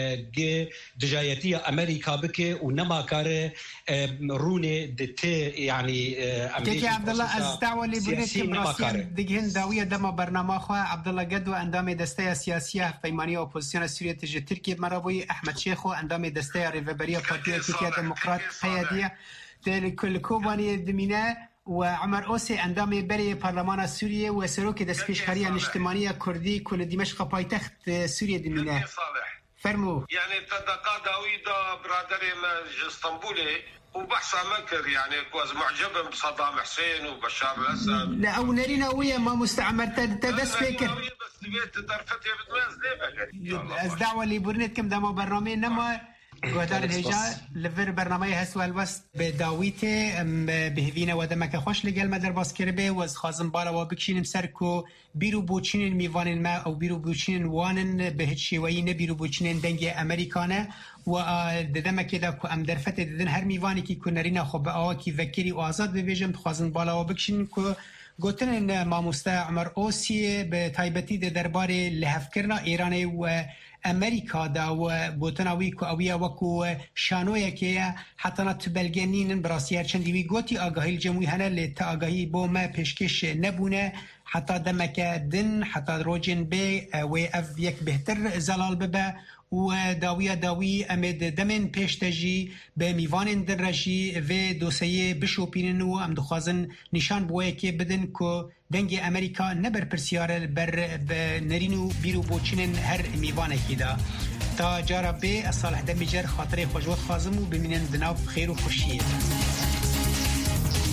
دجايتيه امريكا بكي ونما كاره رونه دت يعني امريكا عبد الله از دعوه لبنان براسي دغهن داويه دما برنامه خو عبد الله قدو اندام دسته سياسيه فيمانيه اوبوزيسيون سوريه تجي تركيا مرابوي احمد شيخو اندام دسته ريفبريه بارتيه تركيا ديمقراط قياديه كل كوباني دمينه وعمر اوسي اندام بري برلمان سوريا وسروك دسپیشکاری اجتماعی کردی کل دمشق پایتخت سوريا دمينه فرمو يعني تدقاداوي دا برادر اسطنبولي وبحث مكر يعني كواز معجب بصدام حسين وبشار الاسد لا او نرينا ويا ما مستعمر تدس فكر بس بيت درفتي بدماز ليه از دعوه اللي برنت كم دما برنامج نما گهدار هجا لور برنامه هستو الوست به داویت بهوینه و دمک خوش لگل مدر باز کرده و از خازم بالا و بکشینم سر کو بیرو بوچینن میوانن ما او بیرو بوچینن وانن به هیچ شیوهی نه بیرو بوچینن دنگ امریکانه و دمک دا کو ام درفت ددن هر میوانی کی کنرینا خو به آوا کی وکری و آزاد ببیجم خازم بالا و بکشینن کو گوتن ماموستا عمر اوسی به تایبتی درباره لهفکرنا ایران و امریکا دا و گوتناوی کو اویا وکو شانویا که حتی نت بلگنین براسیار چندی گوتی آگاهی جمعی هنه لتا آگاهی با ما پیشکش نبونه حتی دمک دن حتی روجن بی و اف یک بهتر زلال ببه و داوی امد دمن پیشتجی به میوان درجی و دوسیه بشوپینن و ام دخوازن نشان بوه که بدن که دنگ امریکا نبر پرسیار بر نرینو بیرو بوچینن هر میوانه کی دا تا جارا به صالح دمیجر خاطر خوشوت خازم و بمینن دناو خیر و خوشیه